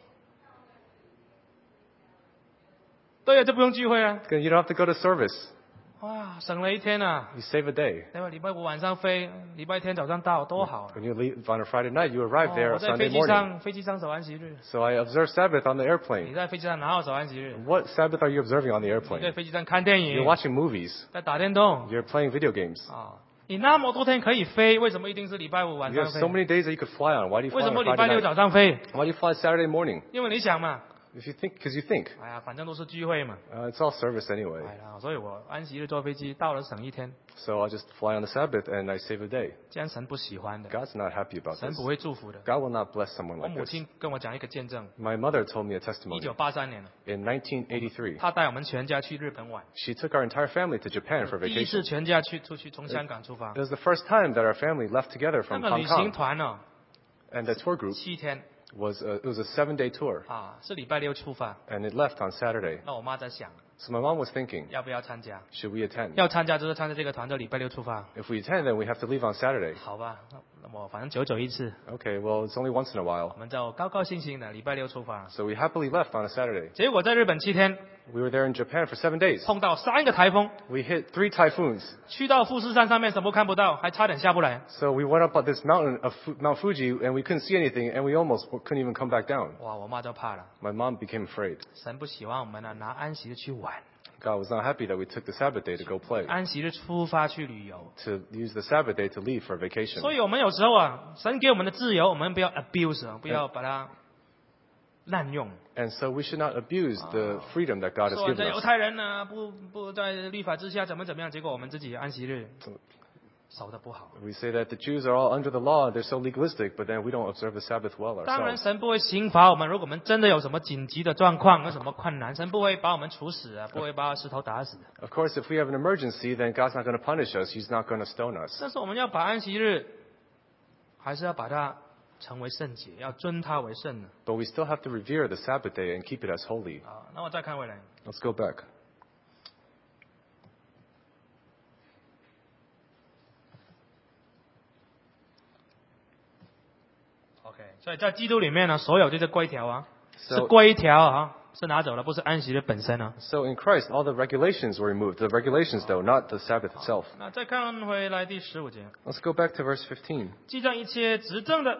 对啊，就不用聚会啊！ Because you don't have to go to service. 哇，省了一天啊！ You save a day. 对吧？礼拜五晚上飞，礼拜天早上到，多好啊！ When you leave on a Friday night, you arrive 哦 there 我 on 在飞 Sunday 机 morning. 飞机上守安息日， So I observe Sabbath on the 你 airplane. 在飞机上哪有守安息日？ What Sabbath are you observing on the 你在 airplane? 飞机上看电 You're 影， watching movies. 在打电动 You're playing video games. 啊！你那么多天可以飞，为什么一定是礼拜五晚 You 上 have so 飞？ many days that you could fly on. Why do you 为 fly 什 on 么 a 礼拜 Friday 六 night? 早上飞？ Why do you fly Saturday morning? 因为你想嘛， Because you think. 哎呀，反正都是聚会嘛， It's all service anyway. 哎呀，所以我安息日坐飞机到了省一天， So I'll just fly on the Sabbath and I save a day. 这样神不喜欢的， God's not happy about 神 this. 不会祝福的。 God will not bless someone 我 like 母 this. 亲跟我讲一个见证， My mother told me a testimony. 1983年了， In 1983, 她带我们全家去日本玩， she took our entire family to Japan for 第一次 vacation. 全家出去从香港出发 It，was the first time that our family left together 那 from 个 Hong 旅行 Kong. 团哦， And the tour group 7天 was it was a 7-day tour, 啊，是礼拜六出发。 and it left on Saturday. 那我妈在想， So my mom was thinking, 要不要参加？ should we attend? 要参加就是参加这个团，就礼拜六出发， If we attend, then we have to leave on Saturday. 好吧？那我反正久久一次， Okay, well, it's only once in a 我 while. 们就高高兴兴的礼拜六出发。 So we happily left on a Saturday. 结果在日本7天， We were there in Japan for 7 days. 碰到3个台风， We hit 3 typhoons. 去到富士山上面什么看不到，还差点下不来。 So we went up on this mountain of Mount Fuji, and we couldn't see anything, and we almost couldn't even come back down. 哇，我妈就怕了， My mom became afraid. 神不喜欢我们呢拿安息日去玩， God was not happy that we took the Sabbath day to go play, 安息日出发去旅游。 to use the Sabbath day to leave for vacation. 所以我们有时候啊，神给我们的自由，我们不要 abuse 啊，不要把它滥用。 And so we should not abuse the freedom that God has 说 given 这犹 us. 太人呢，不在律法之下怎么样，结果我们自己安息日守的不好。 We say that the Jews are all under the law, they're so legalistic, but then we don't observe the Sabbath well 当然， ourselves. 神不会刑罚我们。如果我们真的有什么紧急的状况，有什么困难，神不会把我们处死啊，不会把石头打死。 Of course, if we have an emergency, then God's not going to punish us. He's not going to stone us. 但是我们要把安息日，还是要把它成为圣洁，要尊它为圣的 But we still have to revere the Sabbath day and keep it as holy. 啊。那我再看回来， Let's go back. 所以在基督里面呢，所有这些规条啊， So- 是规条啊，是拿走了，不是安息日本身啊。 So in Christ, all the regulations were removed. The regulations, though, not the Sabbath itself. 那再看回来第15节， Let's go back to verse 15. 既将一切执政的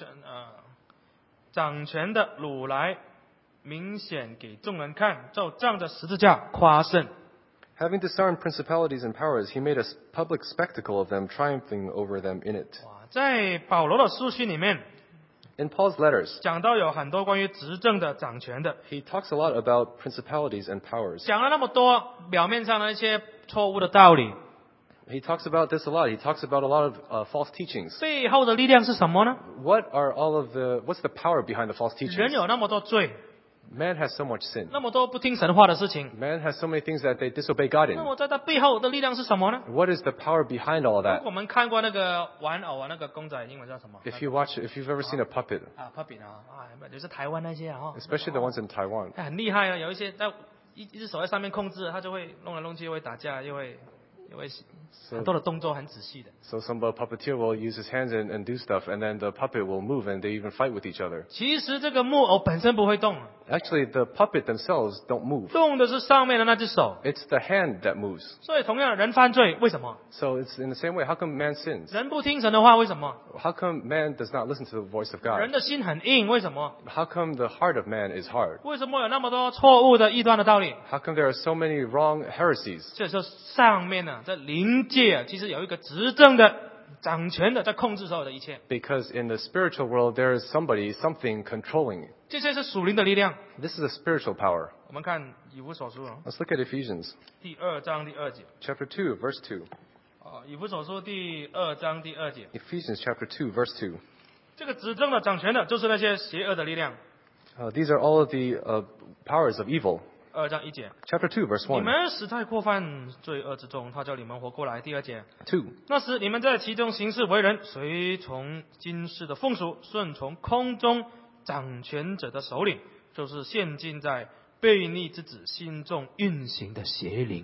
掌权的掳来，明显给众人看，就仗着十字架夸胜。 Having disarmed principalities and powers, he made a public spectacle of them, triumphing over them in it. 哇，在保罗的书信里面 In Paul's letters, 讲到有很多关于执政的、掌权的， he talks a lot about principalities and powers. 讲了那么多表面上的一些错误的道理， He talks about this a lot. He talks about a lot of false teachings. 背后的力量是什么呢？ What's the power behind the false 人 teachings? 有那么多罪， Man has so much sin. 那么多不听神话的事情， Man has so many things that they disobey God 那 in. 么在它背后的力量是什么呢？ What is the power behind all of 如 that? 果我们看过那个玩偶啊，那个公仔，英文叫什么？ If you've ever seen a puppet, 啊，puppet 啊，就是台湾那些啊， especially the ones in Taiwan, 很厉害啊，有一些在一只手在上面控制，它就会弄来弄去，又会打架，又会很多的动作很仔细的。 so some puppeteer will use his hands and do stuff, and then the puppet will move, and they even fight with each other. 其实这个木偶本身不会动， Actually, the puppet themselves don't move. 动的是上面的那只手。 It's the hand that moves. 所以同样，人犯罪为什么？ So it's in the same way. How come man sins? 人不听神的话为什么？ How come man does not listen to the voice of God? 人的心很硬为什么？ How come the heart of man is hard? 为什么有那么多错误的异端的道理？ How come there are so many wrong heresies? 所以说，上面呢，在灵界啊，其实有一个执政的、掌权的，在控制所有的一切。 Because in the spiritual world, there is something controlling. 这些是属灵的力量。 This is a spiritual power. 我们看以弗所书 Let's look at Ephesians 第2章第2节。 chapter 2, verse 2. 以弗所书第2章第2节， Ephesians chapter 2, verse 2. 这个执政的、掌权的，就是那些邪恶的力量。 These are all of the powers of evil. 2章1节， Chapter 2, verse 你 1. 们死在过犯罪恶之中，他叫你们活过来。第2节， 2. 那时你们在其中行事为人，随从今世的风俗，顺从空中掌权者的首领，就是现今在悖逆之子心中运行的邪灵。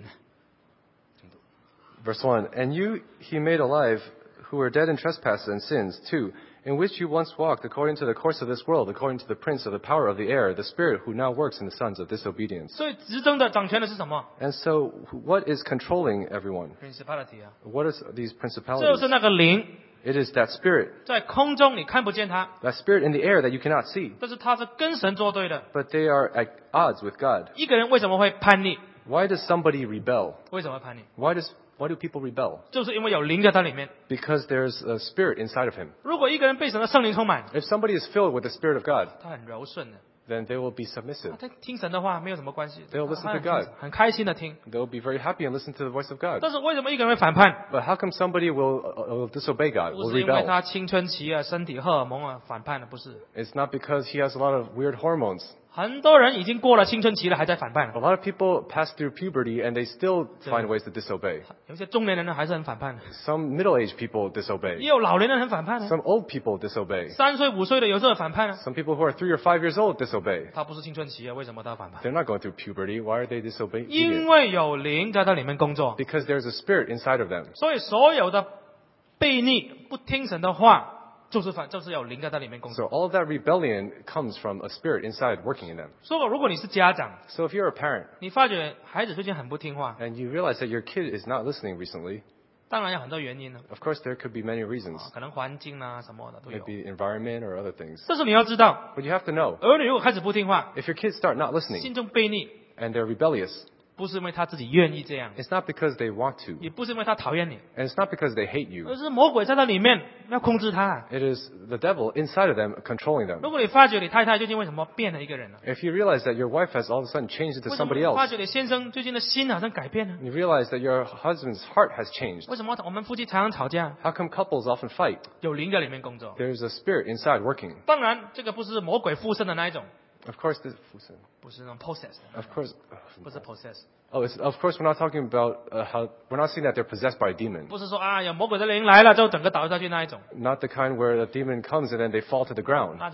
Verse 1. And you he made alive who were dead in trespasses and sins, too, in which you once walked according to the course of this world, according to the prince of the power of the air, the spirit who now works in the sons of disobedience. 所以执政的、掌权的是什么 And so, what is controlling everyone? ？principality 啊， What is these 就 principalities? 是那个灵， It is that spirit. 在空中你看不见它， That spirit in the air that you cannot see. 但是它是跟神作对的。 But they are at odds with God. 一个人为什么会叛逆？ Why does somebody rebel? 为什么会叛逆？ Why do people rebel? 就是因为有灵在它里面。 Because there's a spirit inside of him. 如果一个人被神的圣灵充满， If somebody is filled with the spirit of God, 他很柔顺的， then they will be submissive. 他听神的话没有什么关系， They'll listen to 他 God. 很开心的听。 They'll be very happy and listen to the voice of God. 但是为什么一个人会反叛？ But how come somebody will disobey God, 不 will 是因为 rebel? 他青春期啊、身体荷尔蒙啊反叛的，不是。 It's not because he has a lot of weird hormones. 很多人已经过了青春期了，还在反叛 A。lot of people pass through puberty and they still find ways to disobey. 有些中年人呢还是很反叛的， Some middle-aged people 也 disobey. 有老年人很反叛的。 Some old people disobey. 3岁5岁的有时候反叛啊， Some people who are 3 or 5 years old disobey. 他不是青春期啊，为什么他反叛？ They're not going through puberty. Why are they 因 disobedient? 为有灵在它里面工作， Because there's a spirit inside of them. 所以所有的悖逆、不听神的话，就是有灵在它里面工 So 作。 all of that rebellion comes from a spirit inside working in them. 所以如果你是家长， So if you're a parent 你发觉孩子最近很不听话， and you realize that your kid is not listening recently, 当然有很多原因呢， of course there could be many reasons. 可能环境啊什么的都有。 Maybe environment or other things. 但是你要知道， But you have to know, 儿女如果开始不听话， if your kids start not listening 心中悖逆， and they're rebellious, 不是因为他自己愿意这样， it's not because they want to, 也不是因为他讨厌你， and it's not because they hate you. 而是魔鬼在他里面要控制他。 It is the devil inside of them controlling them. 如果你发觉你太太最近为什么变了一个人呢？ If you realize that your wife has all of a sudden changed into 为什么 somebody 你发 else, 觉你先生最近的心好像改变了？ and you realize that your husband's heart has changed, 为什么我们夫妻常常吵架？ how come couples often fight? 有灵在里面工作。 There's a spirit inside working. 当然，这个不是魔鬼附身的那一种， Of course, 不是那种 possess 的， of course, 不是 possess， of course, we're not talking about how we're not saying that they're possessed by a demon. 不是说啊有魔鬼的灵来了就整个倒下去那一种， Not the kind where a demon comes and then they fall to the ground.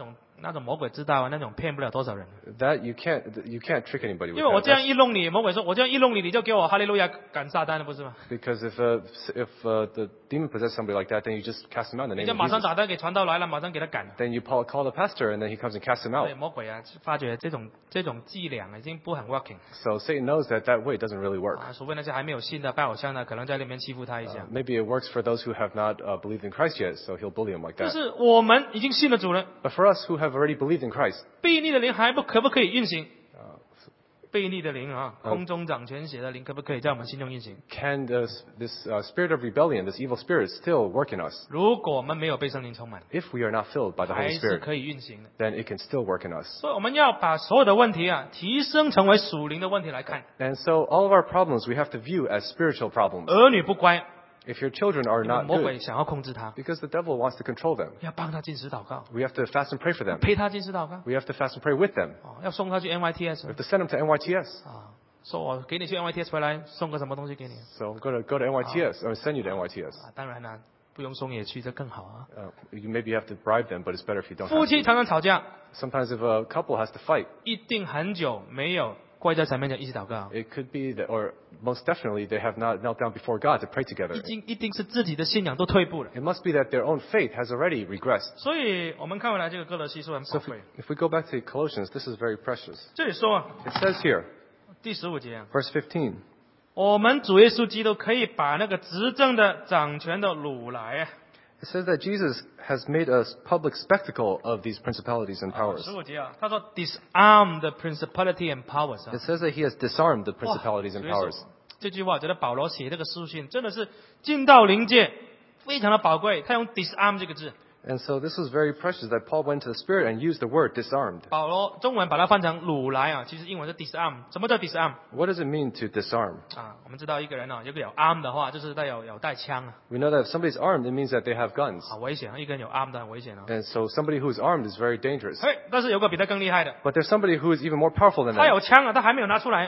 那种魔鬼知道啊，那种骗不了多少人。 That you can't trick anybody 因 with 为我 that. 这样一弄你，魔鬼说我这样一弄你，你就给我哈利路亚赶撒旦了，不是吗？ Because if the demon possessed somebody like that, then you just cast him out in the 你 name 就 of 马上 Jesus. 打单给传道来了，马上给他赶。 Then you call the pastor, and then he comes and casts him out. 对，魔鬼啊，发觉这种伎俩已经不很 working So Satan knows that way doesn't really work. 啊，除非那些还没有信的拜偶像的，可能在那边欺负他一下。 Maybe it works for those who have not believed in Christ yet, so he'll bully them like 就 that. 是我们已经信了主了， But for us who have already believed in Christ, 悖逆的灵可不可以运行？悖逆的灵啊，空中掌权写的灵可不可以在我们心中运行？ can this spirit of rebellion, this evil spirit, still work in us? 如果我们没有被圣灵充满， If we are not filled by the 还 Holy 是 Spirit, 可以运行的。 then it can still work in us. 所以我们要把所有的问题啊，提升成为属灵的问题来看。 And so all of our problems we have to view as spiritual problems. 儿女不乖， If your children are 因为 not 魔 good, 鬼想要控制他， because the devil wants to control them, 要帮他进食祷告， we have to fast and pray for them. 陪他进食祷告， We have to fast and pray with them. 哦，要送他去 We NYTS have to send them to NYTS. 啊，说我给你去 NYTS 回来，送个什么东西给你 So I'm going to go to NYTS or send you to NYTS. 啊？当然了，不用送也去，这更好啊。 You maybe have to bribe them, but it's better if you don't 夫 have 妻 to. 常常吵架， Sometimes if a couple has to fight, 一定很久没有跪在神面前一起祷告， it could be that, or most definitely they have not knelt down before God to pray together. 一定是自己的信仰都退步了。 It must be that their own faith has already regressed. 所以我们看回来这个哥罗西书很 So 宝贵。 if we go back to Colossians, this is very precious. 这里说啊， It says here, 第15节啊， verse 15, 我们主耶稣基督可以把那个执政的掌权的掳来啊。 it says that Jesus has made a public spectacle of these principalities and powers. 15节啊，他说 disarm the principality and powers 啊 It。says that he has disarmed the 哇 principalities and 主耶稣 powers. 这句话，我觉得保罗写这个书信真的是进到灵界，非常的宝贵。他用 disarm 这个字， And so this was very precious that Paul went to the Spirit and used the word disarmed. 保罗中文把它翻成掳来啊，其实英文是 disarm。什么叫 disarm What does it mean to disarm? 啊？我们知道一个人啊，如果有 arm 的话，就是有带枪啊， We know that if somebody's armed, it means that they have guns. 好危险啊！一个人有 arm 的很危险啊。 And so somebody who's armed is very dangerous. 嘿，但是有个比他更厉害的， But there's somebody who is even more powerful than 他 that. 有枪啊，他还没有拿出来，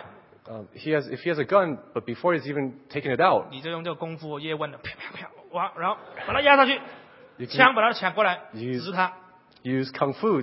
If he has a gun, but before he's even taken it out, 你就用这个功夫叶问的，啪啪啪，哇，然后把他压下去， you 枪 can 把他抢过来， Use- 指他 use kung fu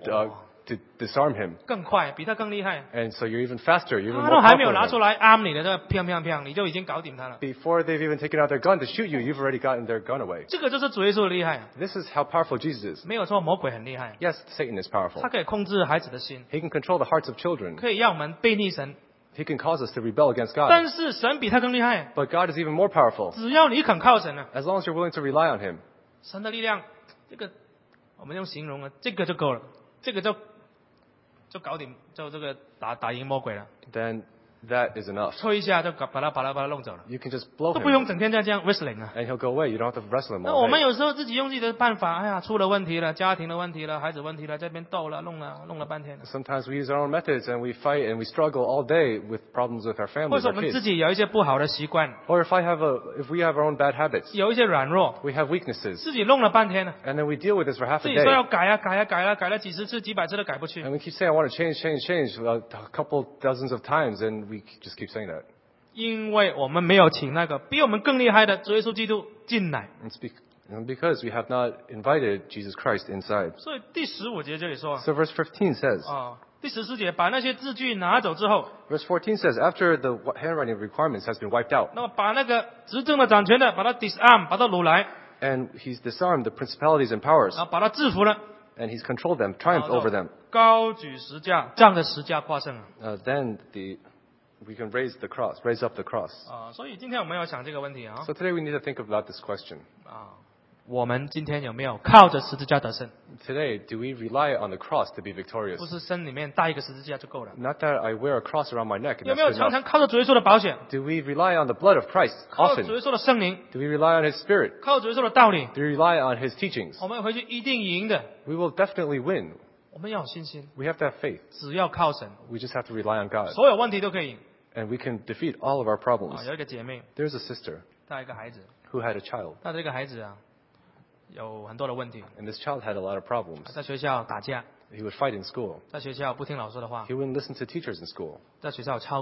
to disarm him. 更快，比他更厉害。 And so you're even faster, you're even 他 more 都还没有 powerful 拿 than 出 him. 来 arm 你的，这砰砰砰，你就已经搞定他了。 Before they've even taken out their gun to shoot you, you've already gotten their gun away. 这个就是主耶稣的厉害， This is how powerful Jesus is. 没有错，魔鬼很厉害， Yes, Satan is 他 powerful. 可以控制孩子的心， He can control the hearts of children. 可以让我们背逆神， He can cause us to rebel against God. 但是神比他更厉害。 But God is even more powerful. 只要你肯靠神啊， As long as you're willing to rely on Him. 神的力量，这个我们用形容啊，这个就够了，这个就搞定，就这个打赢魔鬼了， Then that is enough. 吹一下就把他弄走了， You can just blow 都不用 him 整天在这样 wrestling 啊。 and he'll go away. You don't have to wrestle him 那 all 我们 day. 有时候自己用自己的办法，哎呀，出了问题了，家庭的问题了，孩子问题了，这边斗了，弄了半天了， Sometimes we use our own methods and we fight and we struggle all day with problems with our 或 families, 者 our 我们自 kids. 己有一些不好的习惯， Or if we have our own bad habits, 有一些软弱， we have weaknesses, 自己弄了半天了， and then we deal with this for half 自 a 己说要 day. 改了几十次、几百次都改不去， And we keep saying, I want to change a couple dozens of times, and we just keep saying that. 因为我们没有请那个比我们更厉害的主耶稣基督进来。 And because we have not invited Jesus Christ inside. 所以第15节这里说 So verse 15 says, 啊，第14节把那些字句拿走之后， verse 14 says, after the handwriting requirements has been wiped out, 那么把那个执政的掌权的把他 disarm， 把他掳来， and he's disarmed the principalities and powers, 然后把他制服了， and he's controlled them, triumphed 然后 over them, 高举十架，仗着十架挂胜啊！ then we can raise up the cross. 啊，所以今天我们要想这个问题啊 So today we need to think about this question. 啊，我们今天有没有靠着十字架得胜？ Today, do we rely on the cross to be victorious? 不是身里面带一个十字架就够了， Not that I wear a cross around my neck and 有 that's 没有 good 常 enough. 常靠着主耶稣的保险， Do we rely on the blood of Christ 靠着 often? 主耶稣的圣灵， Do we rely on His Spirit? 靠着主耶稣的道理， Do we rely on His teachings? 我们回去一定赢的。 We will definitely win. 我们要有信心， We have to have faith. 只要靠神， We just have to rely on God. 所有问题都可以赢。 And we can defeat all of our 啊， problems. 有一个姐妹 There's a sister 带一个孩子， who had a child, 她这个孩子啊有很多的问题， and this child had a lot of problems. 在学校打架， He would fight in school. 在学校不听老师的话， He wouldn't listen to teachers in school. 在学校抄课，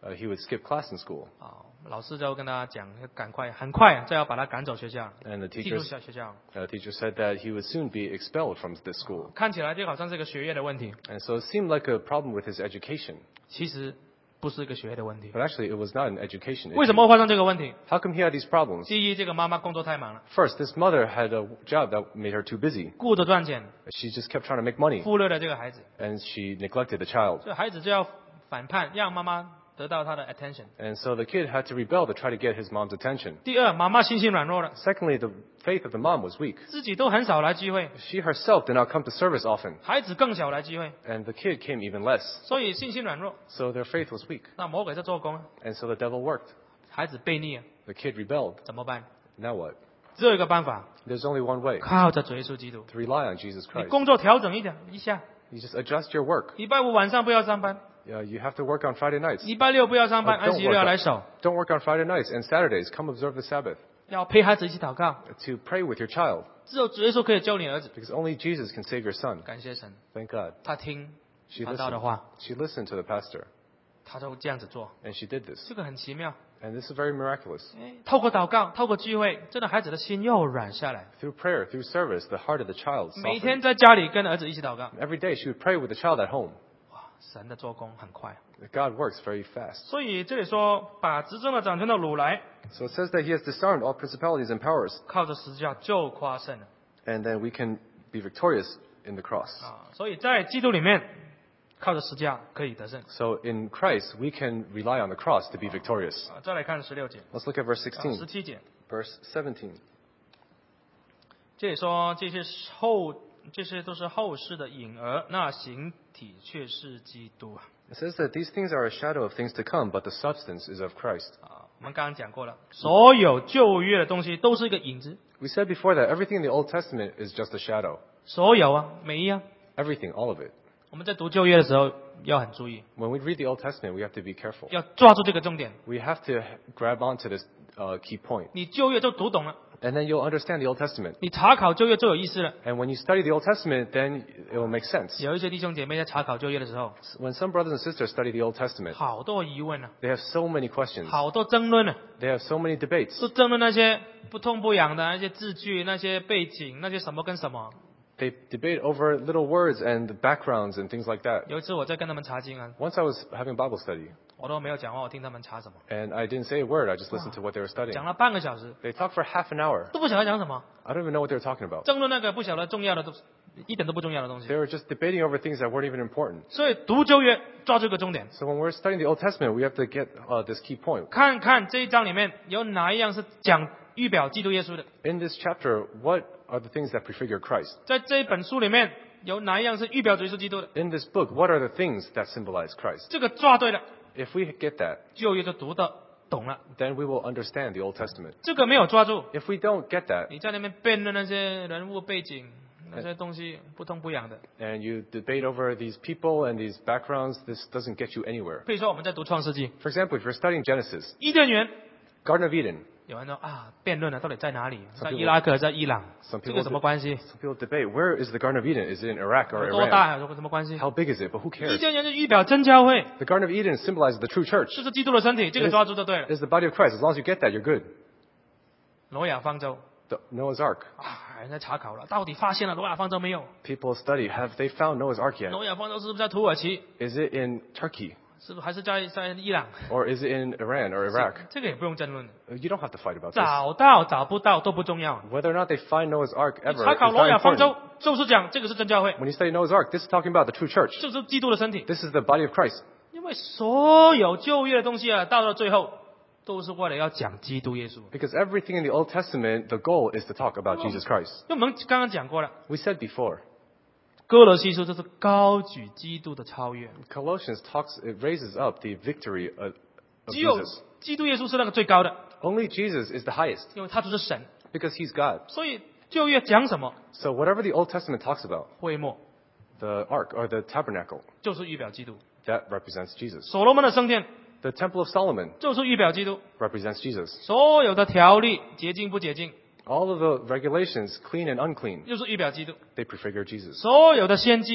he would skip class in school. 老师就跟他讲，要赶快，很快就要把他赶走学校， And the 踢出 teacher 学校。 said that he would soon be expelled from this school. 看起来就好像是一个学业的问题， And so it seemed like a problem with his education. 其实不是一个学业的问题。 But actually, it was not an education 为什 issue. 么会发生这个问题？ How come he had these problems? 第一，这个妈妈工作太忙了， First, this mother had a job that made her too busy. 顾着赚钱， She just kept trying to make money, 忽略了这个孩子， and she neglected the child. 所以孩子就要反叛，让妈妈得到他的 attention。 And so the kid had to rebel to try to get his mom's attention. 第二，妈妈心性软弱了， Secondly, the faith of the mom was weak. 自己都很少来聚会， She herself did not come to service often, 孩子更少来聚会， and the kid came even less. 所以信心软弱。 So their faith was weak. 那魔鬼在做工， And so the devil worked. 孩子悖逆， The kid rebelled. 怎么办？ Now what? 只有一个办法， There's only one way, 靠着主耶稣基督。 to rely on Jesus 你 Christ. 工作调整一下， You just adjust your work. 礼拜五晚上不要上班， You have to work on Friday nights. 礼拜六不要上班， don't 安息日要来守， Don't work on Friday nights and Saturdays. Come observe the Sabbath. 要陪孩子一起祷告。 To pray with your child, 只有主耶稣可以救你儿子。 because only Jesus can save your son. 感谢神， Thank God. 他听 She 传道的 listened. 话， She listened to the pastor, 他就这样子做， and she did this. 这个很奇妙。 And this is very miraculous. 透过祷告，透过聚会，真的孩子的心又软下来。 Through prayer, through service, the heart of the child 每天 softened. 在家里跟儿子一起祷告， Every day she would pray with the child at home. 哇，神的做工很快。 God works very fast. 所以这里说，把执政的掌权的掳来， So it says that he has disarmed all principalities and powers, 靠着十字架就夸胜了 and then we can be victorious in the cross. 啊！所以在基督里面，靠着十字架可以得胜 So in Christ, we can rely on the cross to be victorious. 啊！再来看16节、 Let's look at verse 16, 17节， verse 17. 这里说这些都是后世的影儿，那形体却是基督啊！ It says that these things are a shadow of things to come, but the substance is of Christ. 我们刚刚讲过了，所有旧约的东西都是一个影子， We said before that everything in the Old Testament is just a shadow. 所有啊，每一样。 Everything, all of it. 我们在读旧约的时候要很注意， When we read the Old Testament, we have to be careful. 要抓住这个重点。 We have to grab onto this key point. 你旧约就读懂了， And then you'll understand the Old Testament. 你查考旧约就有意思了。 And when you study the Old Testament, then it will make sense. 有一些弟兄姐妹在查考旧约的时候， When some brothers and sisters study the Old Testament, 好多疑问啊， they have so many questions. 好多争论啊， They have so many debates. 都争论那些不痛不痒的那些字句、那些背景、那些什么跟什么。 They debate over little words and backgrounds and things like that. 有一次我在跟他们查经啊， Once I was having Bible study, 我都没有讲话，我听他们查什么， and I didn't say a word. I just listened to what they were studying. 讲了半个小时， They talked for half an hour. 都不晓得讲什么， I don't even know what they were talking about. 争论那个不晓得重要的一点都不重要的东西 They。were just debating over things that weren't even important. 所以读旧约抓住一个重点， So when we're studying the Old Testament, we have to get this key point. 看看这一章里面有哪一样是讲预表基督耶稣的， In this chapter, what are the things that prefigure Christ? 在这一本书里面有哪一样是预表主耶稣基督的， In this book, what are the things that symbolize Christ? 这个抓对了， If we get that, 旧约就读得懂了。 then we will understand the Old Testament. 这个没有抓住， If we don't get that, 你在那边辩论那些人物背景那些东西不痛不痒的。 and you debate over these people and these backgrounds, this doesn't get you anywhere. 比如说我们在读创世纪， For example, if you're studying Genesis, 伊甸园， Garden of Eden, 有人说啊，辩论了到底在哪里？ Some 在 people- 伊拉克，在伊朗 some， 这 people 个什么关系？ some people debate, where is the Garden of Eden? Is it in Iraq or 有多 Iran? 大？有什么关系？ How big is it? But who 伊 cares? 甸园是预表真教会， The Garden of Eden symbolizes the true church. 这是基督的身体，这个抓住就对了。 It's the body of Christ. As long as you get that, you're good. 挪亚方舟 The Noah's Ark. 啊，人家查考了，到底发现了挪亚方舟没有？ People study, have they found Noah's Ark yet? 挪亚方舟是不是在土耳其？ Is it in Turkey? 是不是还是在伊朗？ Or is it in Iran or Iraq? 这个也不用争论， You don't have to fight about this. 找到找不到都不重要。 Whether or not they find Noah's Ark 你 ever 查 is 考挪 not 亚方 important. 舟，就是讲这个是真教会， When you study Noah's Ark, this is talking about the true church. 这是基督的身体。 This is the body of Christ. 因为所有旧约的东西啊，到了最后都是为了要讲基督耶稣。 Because everything in the Old Testament, the goal is to talk about Jesus Christ. 因为我们刚刚讲过了， We said before, 哥罗西书就是高举基督的超越， Colossians it raises up the victory of 只有 Jesus. 基督耶稣是那个最高的， Only Jesus is the highest 因为他就是神。 because he's God. 所以旧约讲什么？ So whatever the Old Testament talks about, 会幕 the ark or the tabernacle, 就是预表基督， that represents Jesus. 所罗门的圣殿 The Temple of Solomon 就是预表基督， represents Jesus. 所有的条例洁净不洁净 All of the regulations, clean and unclean, 就是预表基督， they prefigure Jesus. 所有的先知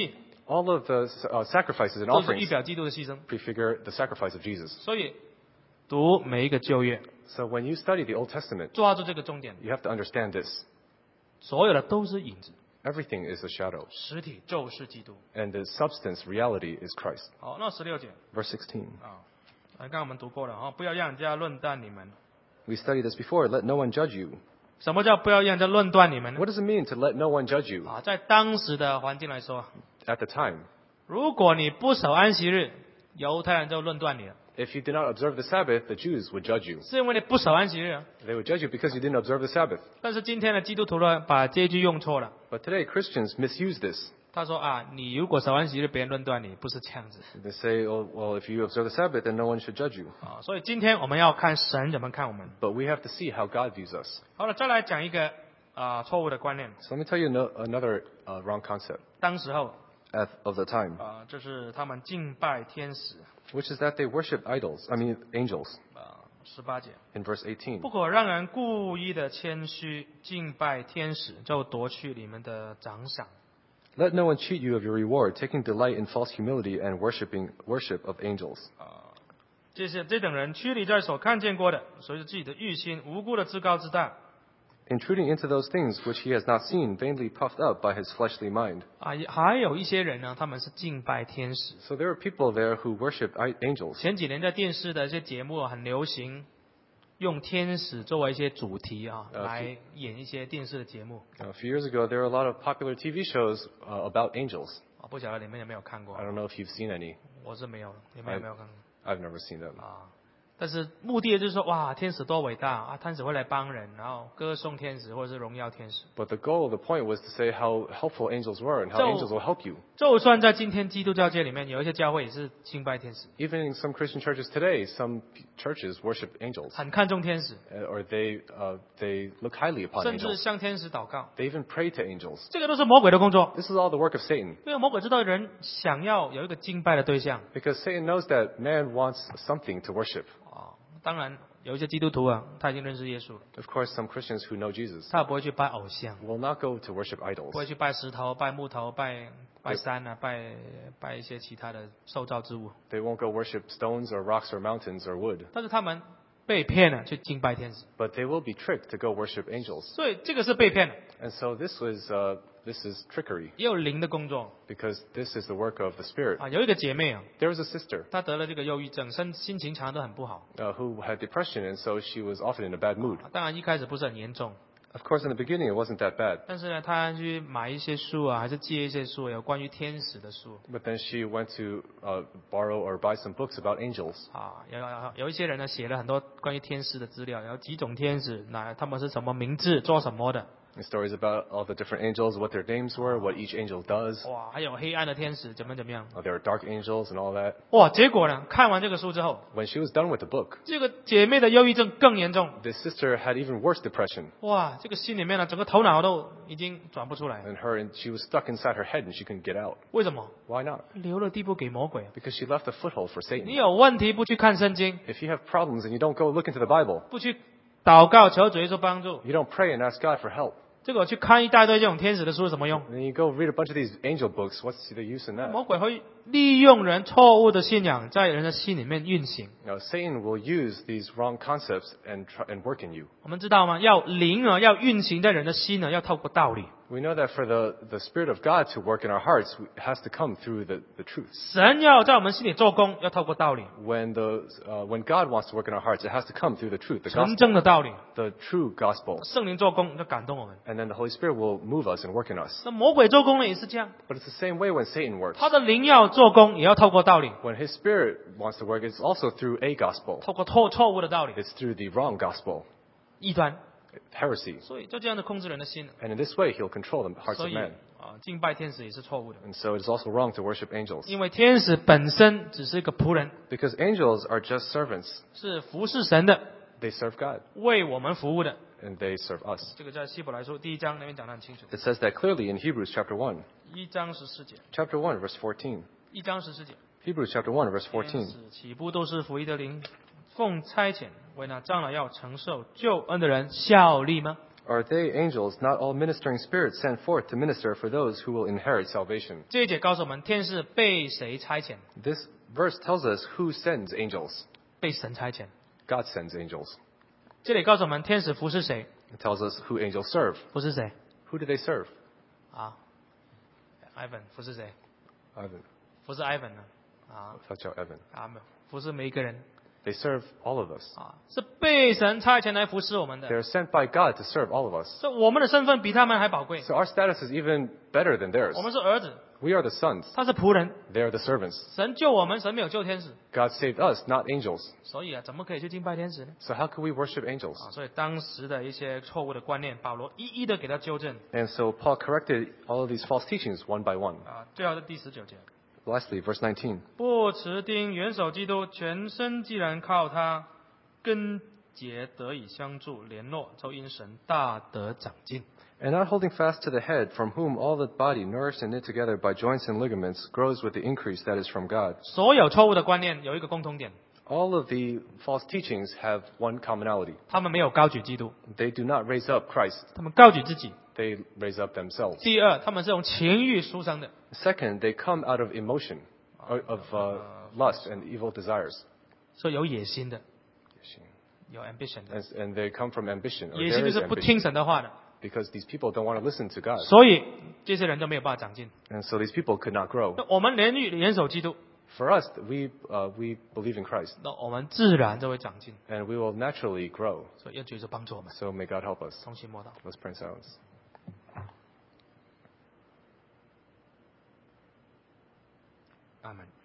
All of the sacrifices and 都是预 offerings 表基督的牺牲。 prefigure the sacrifice of Jesus. 所以读每一个旧约， So when you study the Old Testament, 抓住这个重点， you have to understand this. 所有的都是影子， Everything is a shadow, 实体就是基督。 and the substance, reality, is Christ. 好，那16节 Verse 16. 啊，刚刚我们读过了啊，不要让人家论断你们。 We studied this before. Let no one judge you. 什么叫不要让人家论断你们呢？ What does it mean to let no one judge you? 啊，在当时的环境来说， At the time, 如果你不守安息日，犹太人就论断你了， if you did not observe the Sabbath, the Jews would judge you. 是因为你不守安息日啊。 They would judge you because you didn't observe the Sabbath. 但是今天的基督徒呢，把这句用错了。 But today, Christians misuse this. 他说啊，你如果守安息日，别人论断你，不是这样子 They say, oh, well, if you observe the Sabbath, then no one should judge you. 啊。所以今天我们要看神怎么看我们。 But we have to see how God views us. 好了，再来讲一个错误的观念。 So let me tell you another wrong concept 当时候 of the time, 就是他们敬拜天使 which is that they worship angels. 18节， In verse 18, 不可让人故意的谦虚敬拜天使，就夺去你们的奖赏。 let no one cheat you of your reward, taking delight in false humility and worship of angels. 这等人驱离在所看见过的，随着自己的欲心，无辜的自高自大。 Intruding into those things which he has not seen, vainly puffed up by his fleshly mind. 还有一些人呢，他们是敬拜天使。 So there are people there who worship angels. 前几年在电视的一些节目很流行，用天使作为一些主题来演一些电视的节目。 A few years ago, there were a lot of popular TV shows about angels. 不晓得你们有没有看过 I？don't know if you've seen any. 我是没有，你们有没有看过？ I've never seen them. 但是目的就是说，哇，天使多伟大啊！天使会来帮人，然后歌颂天使或者是荣耀天使。 But the goal, the point was to say how helpful angels were and how So- angels will help you. 就算在今天基督教界里面，有一些教会也是敬拜天使， Even in some Christian churches today, some churches worship angels, 很看重天使， or they look highly upon 甚至 angels. 向天使祷告。 They even pray to angels. 这个都是魔鬼的工作， This is all the work of Satan, 因为魔鬼知道人想要有一个敬拜的对象 because Satan knows that man wants something to worship. 当然，有一些基督徒他已经认识耶稣了， Of course, some Christians who know Jesus 他不会去拜偶像， will not go to worship 不会 idols. 去拜石头、拜木头、拜山拜一些其他的受造之物， They won't go worship stones or rocks or mountains or wood, 但是他们被骗了去敬拜天使， but they will be tricked to go worship angels. 所以这个是被骗的， And so this is trickery, 也有灵的工作 because this is the work of the Spirit. 有一个姐妹 There was a sister 她得了这个忧郁症，心情常常都很不好。 who had depression, and so she was often in a bad mood. 当然一开始不是很严重， Of course, in the beginning, it wasn't that bad. 但是呢，她去买一些书还是借一些书，有关于天使的书 But then she went to borrow or buy some books about angels. 有一些人呢写了很多关于天使的资料，有几种天使，他们是什么名字，做什么的。 And stories about all the different angels, what their names were, what each angel does. 哇，还有黑暗的天使怎么样？ There are dark angels and all that. 哇，结果呢，看完这个书之后， When she was done with the book, 这个姐妹的忧郁症更严重。 this sister had even worse depression. 哇，这个心里面呢，整个头脑都已经转不出来。 And she was stuck inside her head and she couldn't get out. 为什么？ Why not? 留了地步给魔鬼。 Because she left a foothold for 你 Satan. 有问题不去看圣经， If you have problems and you don't go look into the Bible, 不去祷告求主耶稣帮助， you don't pray and ask God for help, 这个我去看一大堆这种天使的书有什么用？ and then you go read a bunch of these angel books, what's the use in that? 魔鬼会利用人错误的信仰在人的心里面运行。 Satan will use these wrong concepts and work in you. 我们知道吗？要灵要运行在人的心要透过道理。 We know that for the Spirit of God to work in our hearts, it has to come through the truth. 神要在我们心里做工，要透过道理， When God wants to work in our hearts, it has to come through the truth, the 纯 gospel, 正的道理。 the true gospel. 圣灵做工就感动我们。 And then the Holy Spirit will move us and work in us. 那魔鬼做工呢也是这样， But it's the same way when Satan works. 他的灵要做工也要透过道理， When his Spirit wants to work, it's also through a gospel. 透过错误的道理， It's through the wrong gospel, 异端。 heresy. 所以就这样的控制人的心。 And in this way, he'll control the hearts 所 of 以 men. 敬拜天使也是错误的， And so it is also wrong to worship angels. 因为天使本身只是一个仆人， Because angels are just servants. 是服侍神的， They serve God, 为我们服务的。 and they serve us. 这个在希伯来书第1章那边讲得很清楚， It says that clearly in Hebrews chapter 1. 1章14节， Chapter 1, verse 14. 1章14节， Hebrews chapter 1, verse 天 14. 使岂不都是服役的灵，奉差遣为那将来要承受救恩的人效力吗？ Are they angels, not all ministering spirits sent forth to minister for those who will inherit salvation? 这一节告诉我们，天使被谁差遣？ This verse tells us who sends angels. 被神差遣。 God sends angels. 这里告诉我们，天使服侍谁？ It tells us who angels serve. 服侍谁？ Who do they serve? 啊 ，Ivan 服侍谁？ Ivan. 服侍 Ivan 呢？啊 Touch out Evan. 啊，服侍每一个人 They serve all of us. 啊，是被神差遣来服侍我们 They 的。 are sent by God to serve all of us. 所以我们的身份比他们还宝贵。 So our status is even better than theirs. 我们是儿子， We are the sons. 他是仆人。 They are the servants. 神救我们，神没有救天使， God saved us, not angels. 所以啊，怎么可以去敬拜天使呢？ So how can we worship angels? 啊，所以当时的一些错误的观念，保罗一一的给他纠正。 And so Paul corrected all of these false teachings one by one. 啊，最后是第19节， Lastly, verse 19. 不持钉元首基督，全身既然靠他，根结得以相助联络，就因神大得长进。 And not holding fast to the head, from whom all the body, nourished and knit together by joints and ligaments, grows with the increase that is from God. 所有错误的观念有一个共同点， All of the false teachings have one commonality. 他们没有高举基督， They do not raise up Christ. 他们高举自己。 They raise up themselves. 第二，他们是用情欲书生的， Second, they come out of emotion, of lust and evil desires. 所以有野心的，有 ambition 的。 And they come from ambition. Or 野 there 心就 is 是不听 ambition. 神的话的， Because these people don't want to listen to God. 所以这些人就没有办法长进。 And so these people could not grow. 那我们联手基督， For us, we believe in Christ. 那我们自然就会长进。 And we will naturally grow. 所以愿主耶稣帮助我们， So may God help us. 同心默祷。 Let's pray in silence. 阿门。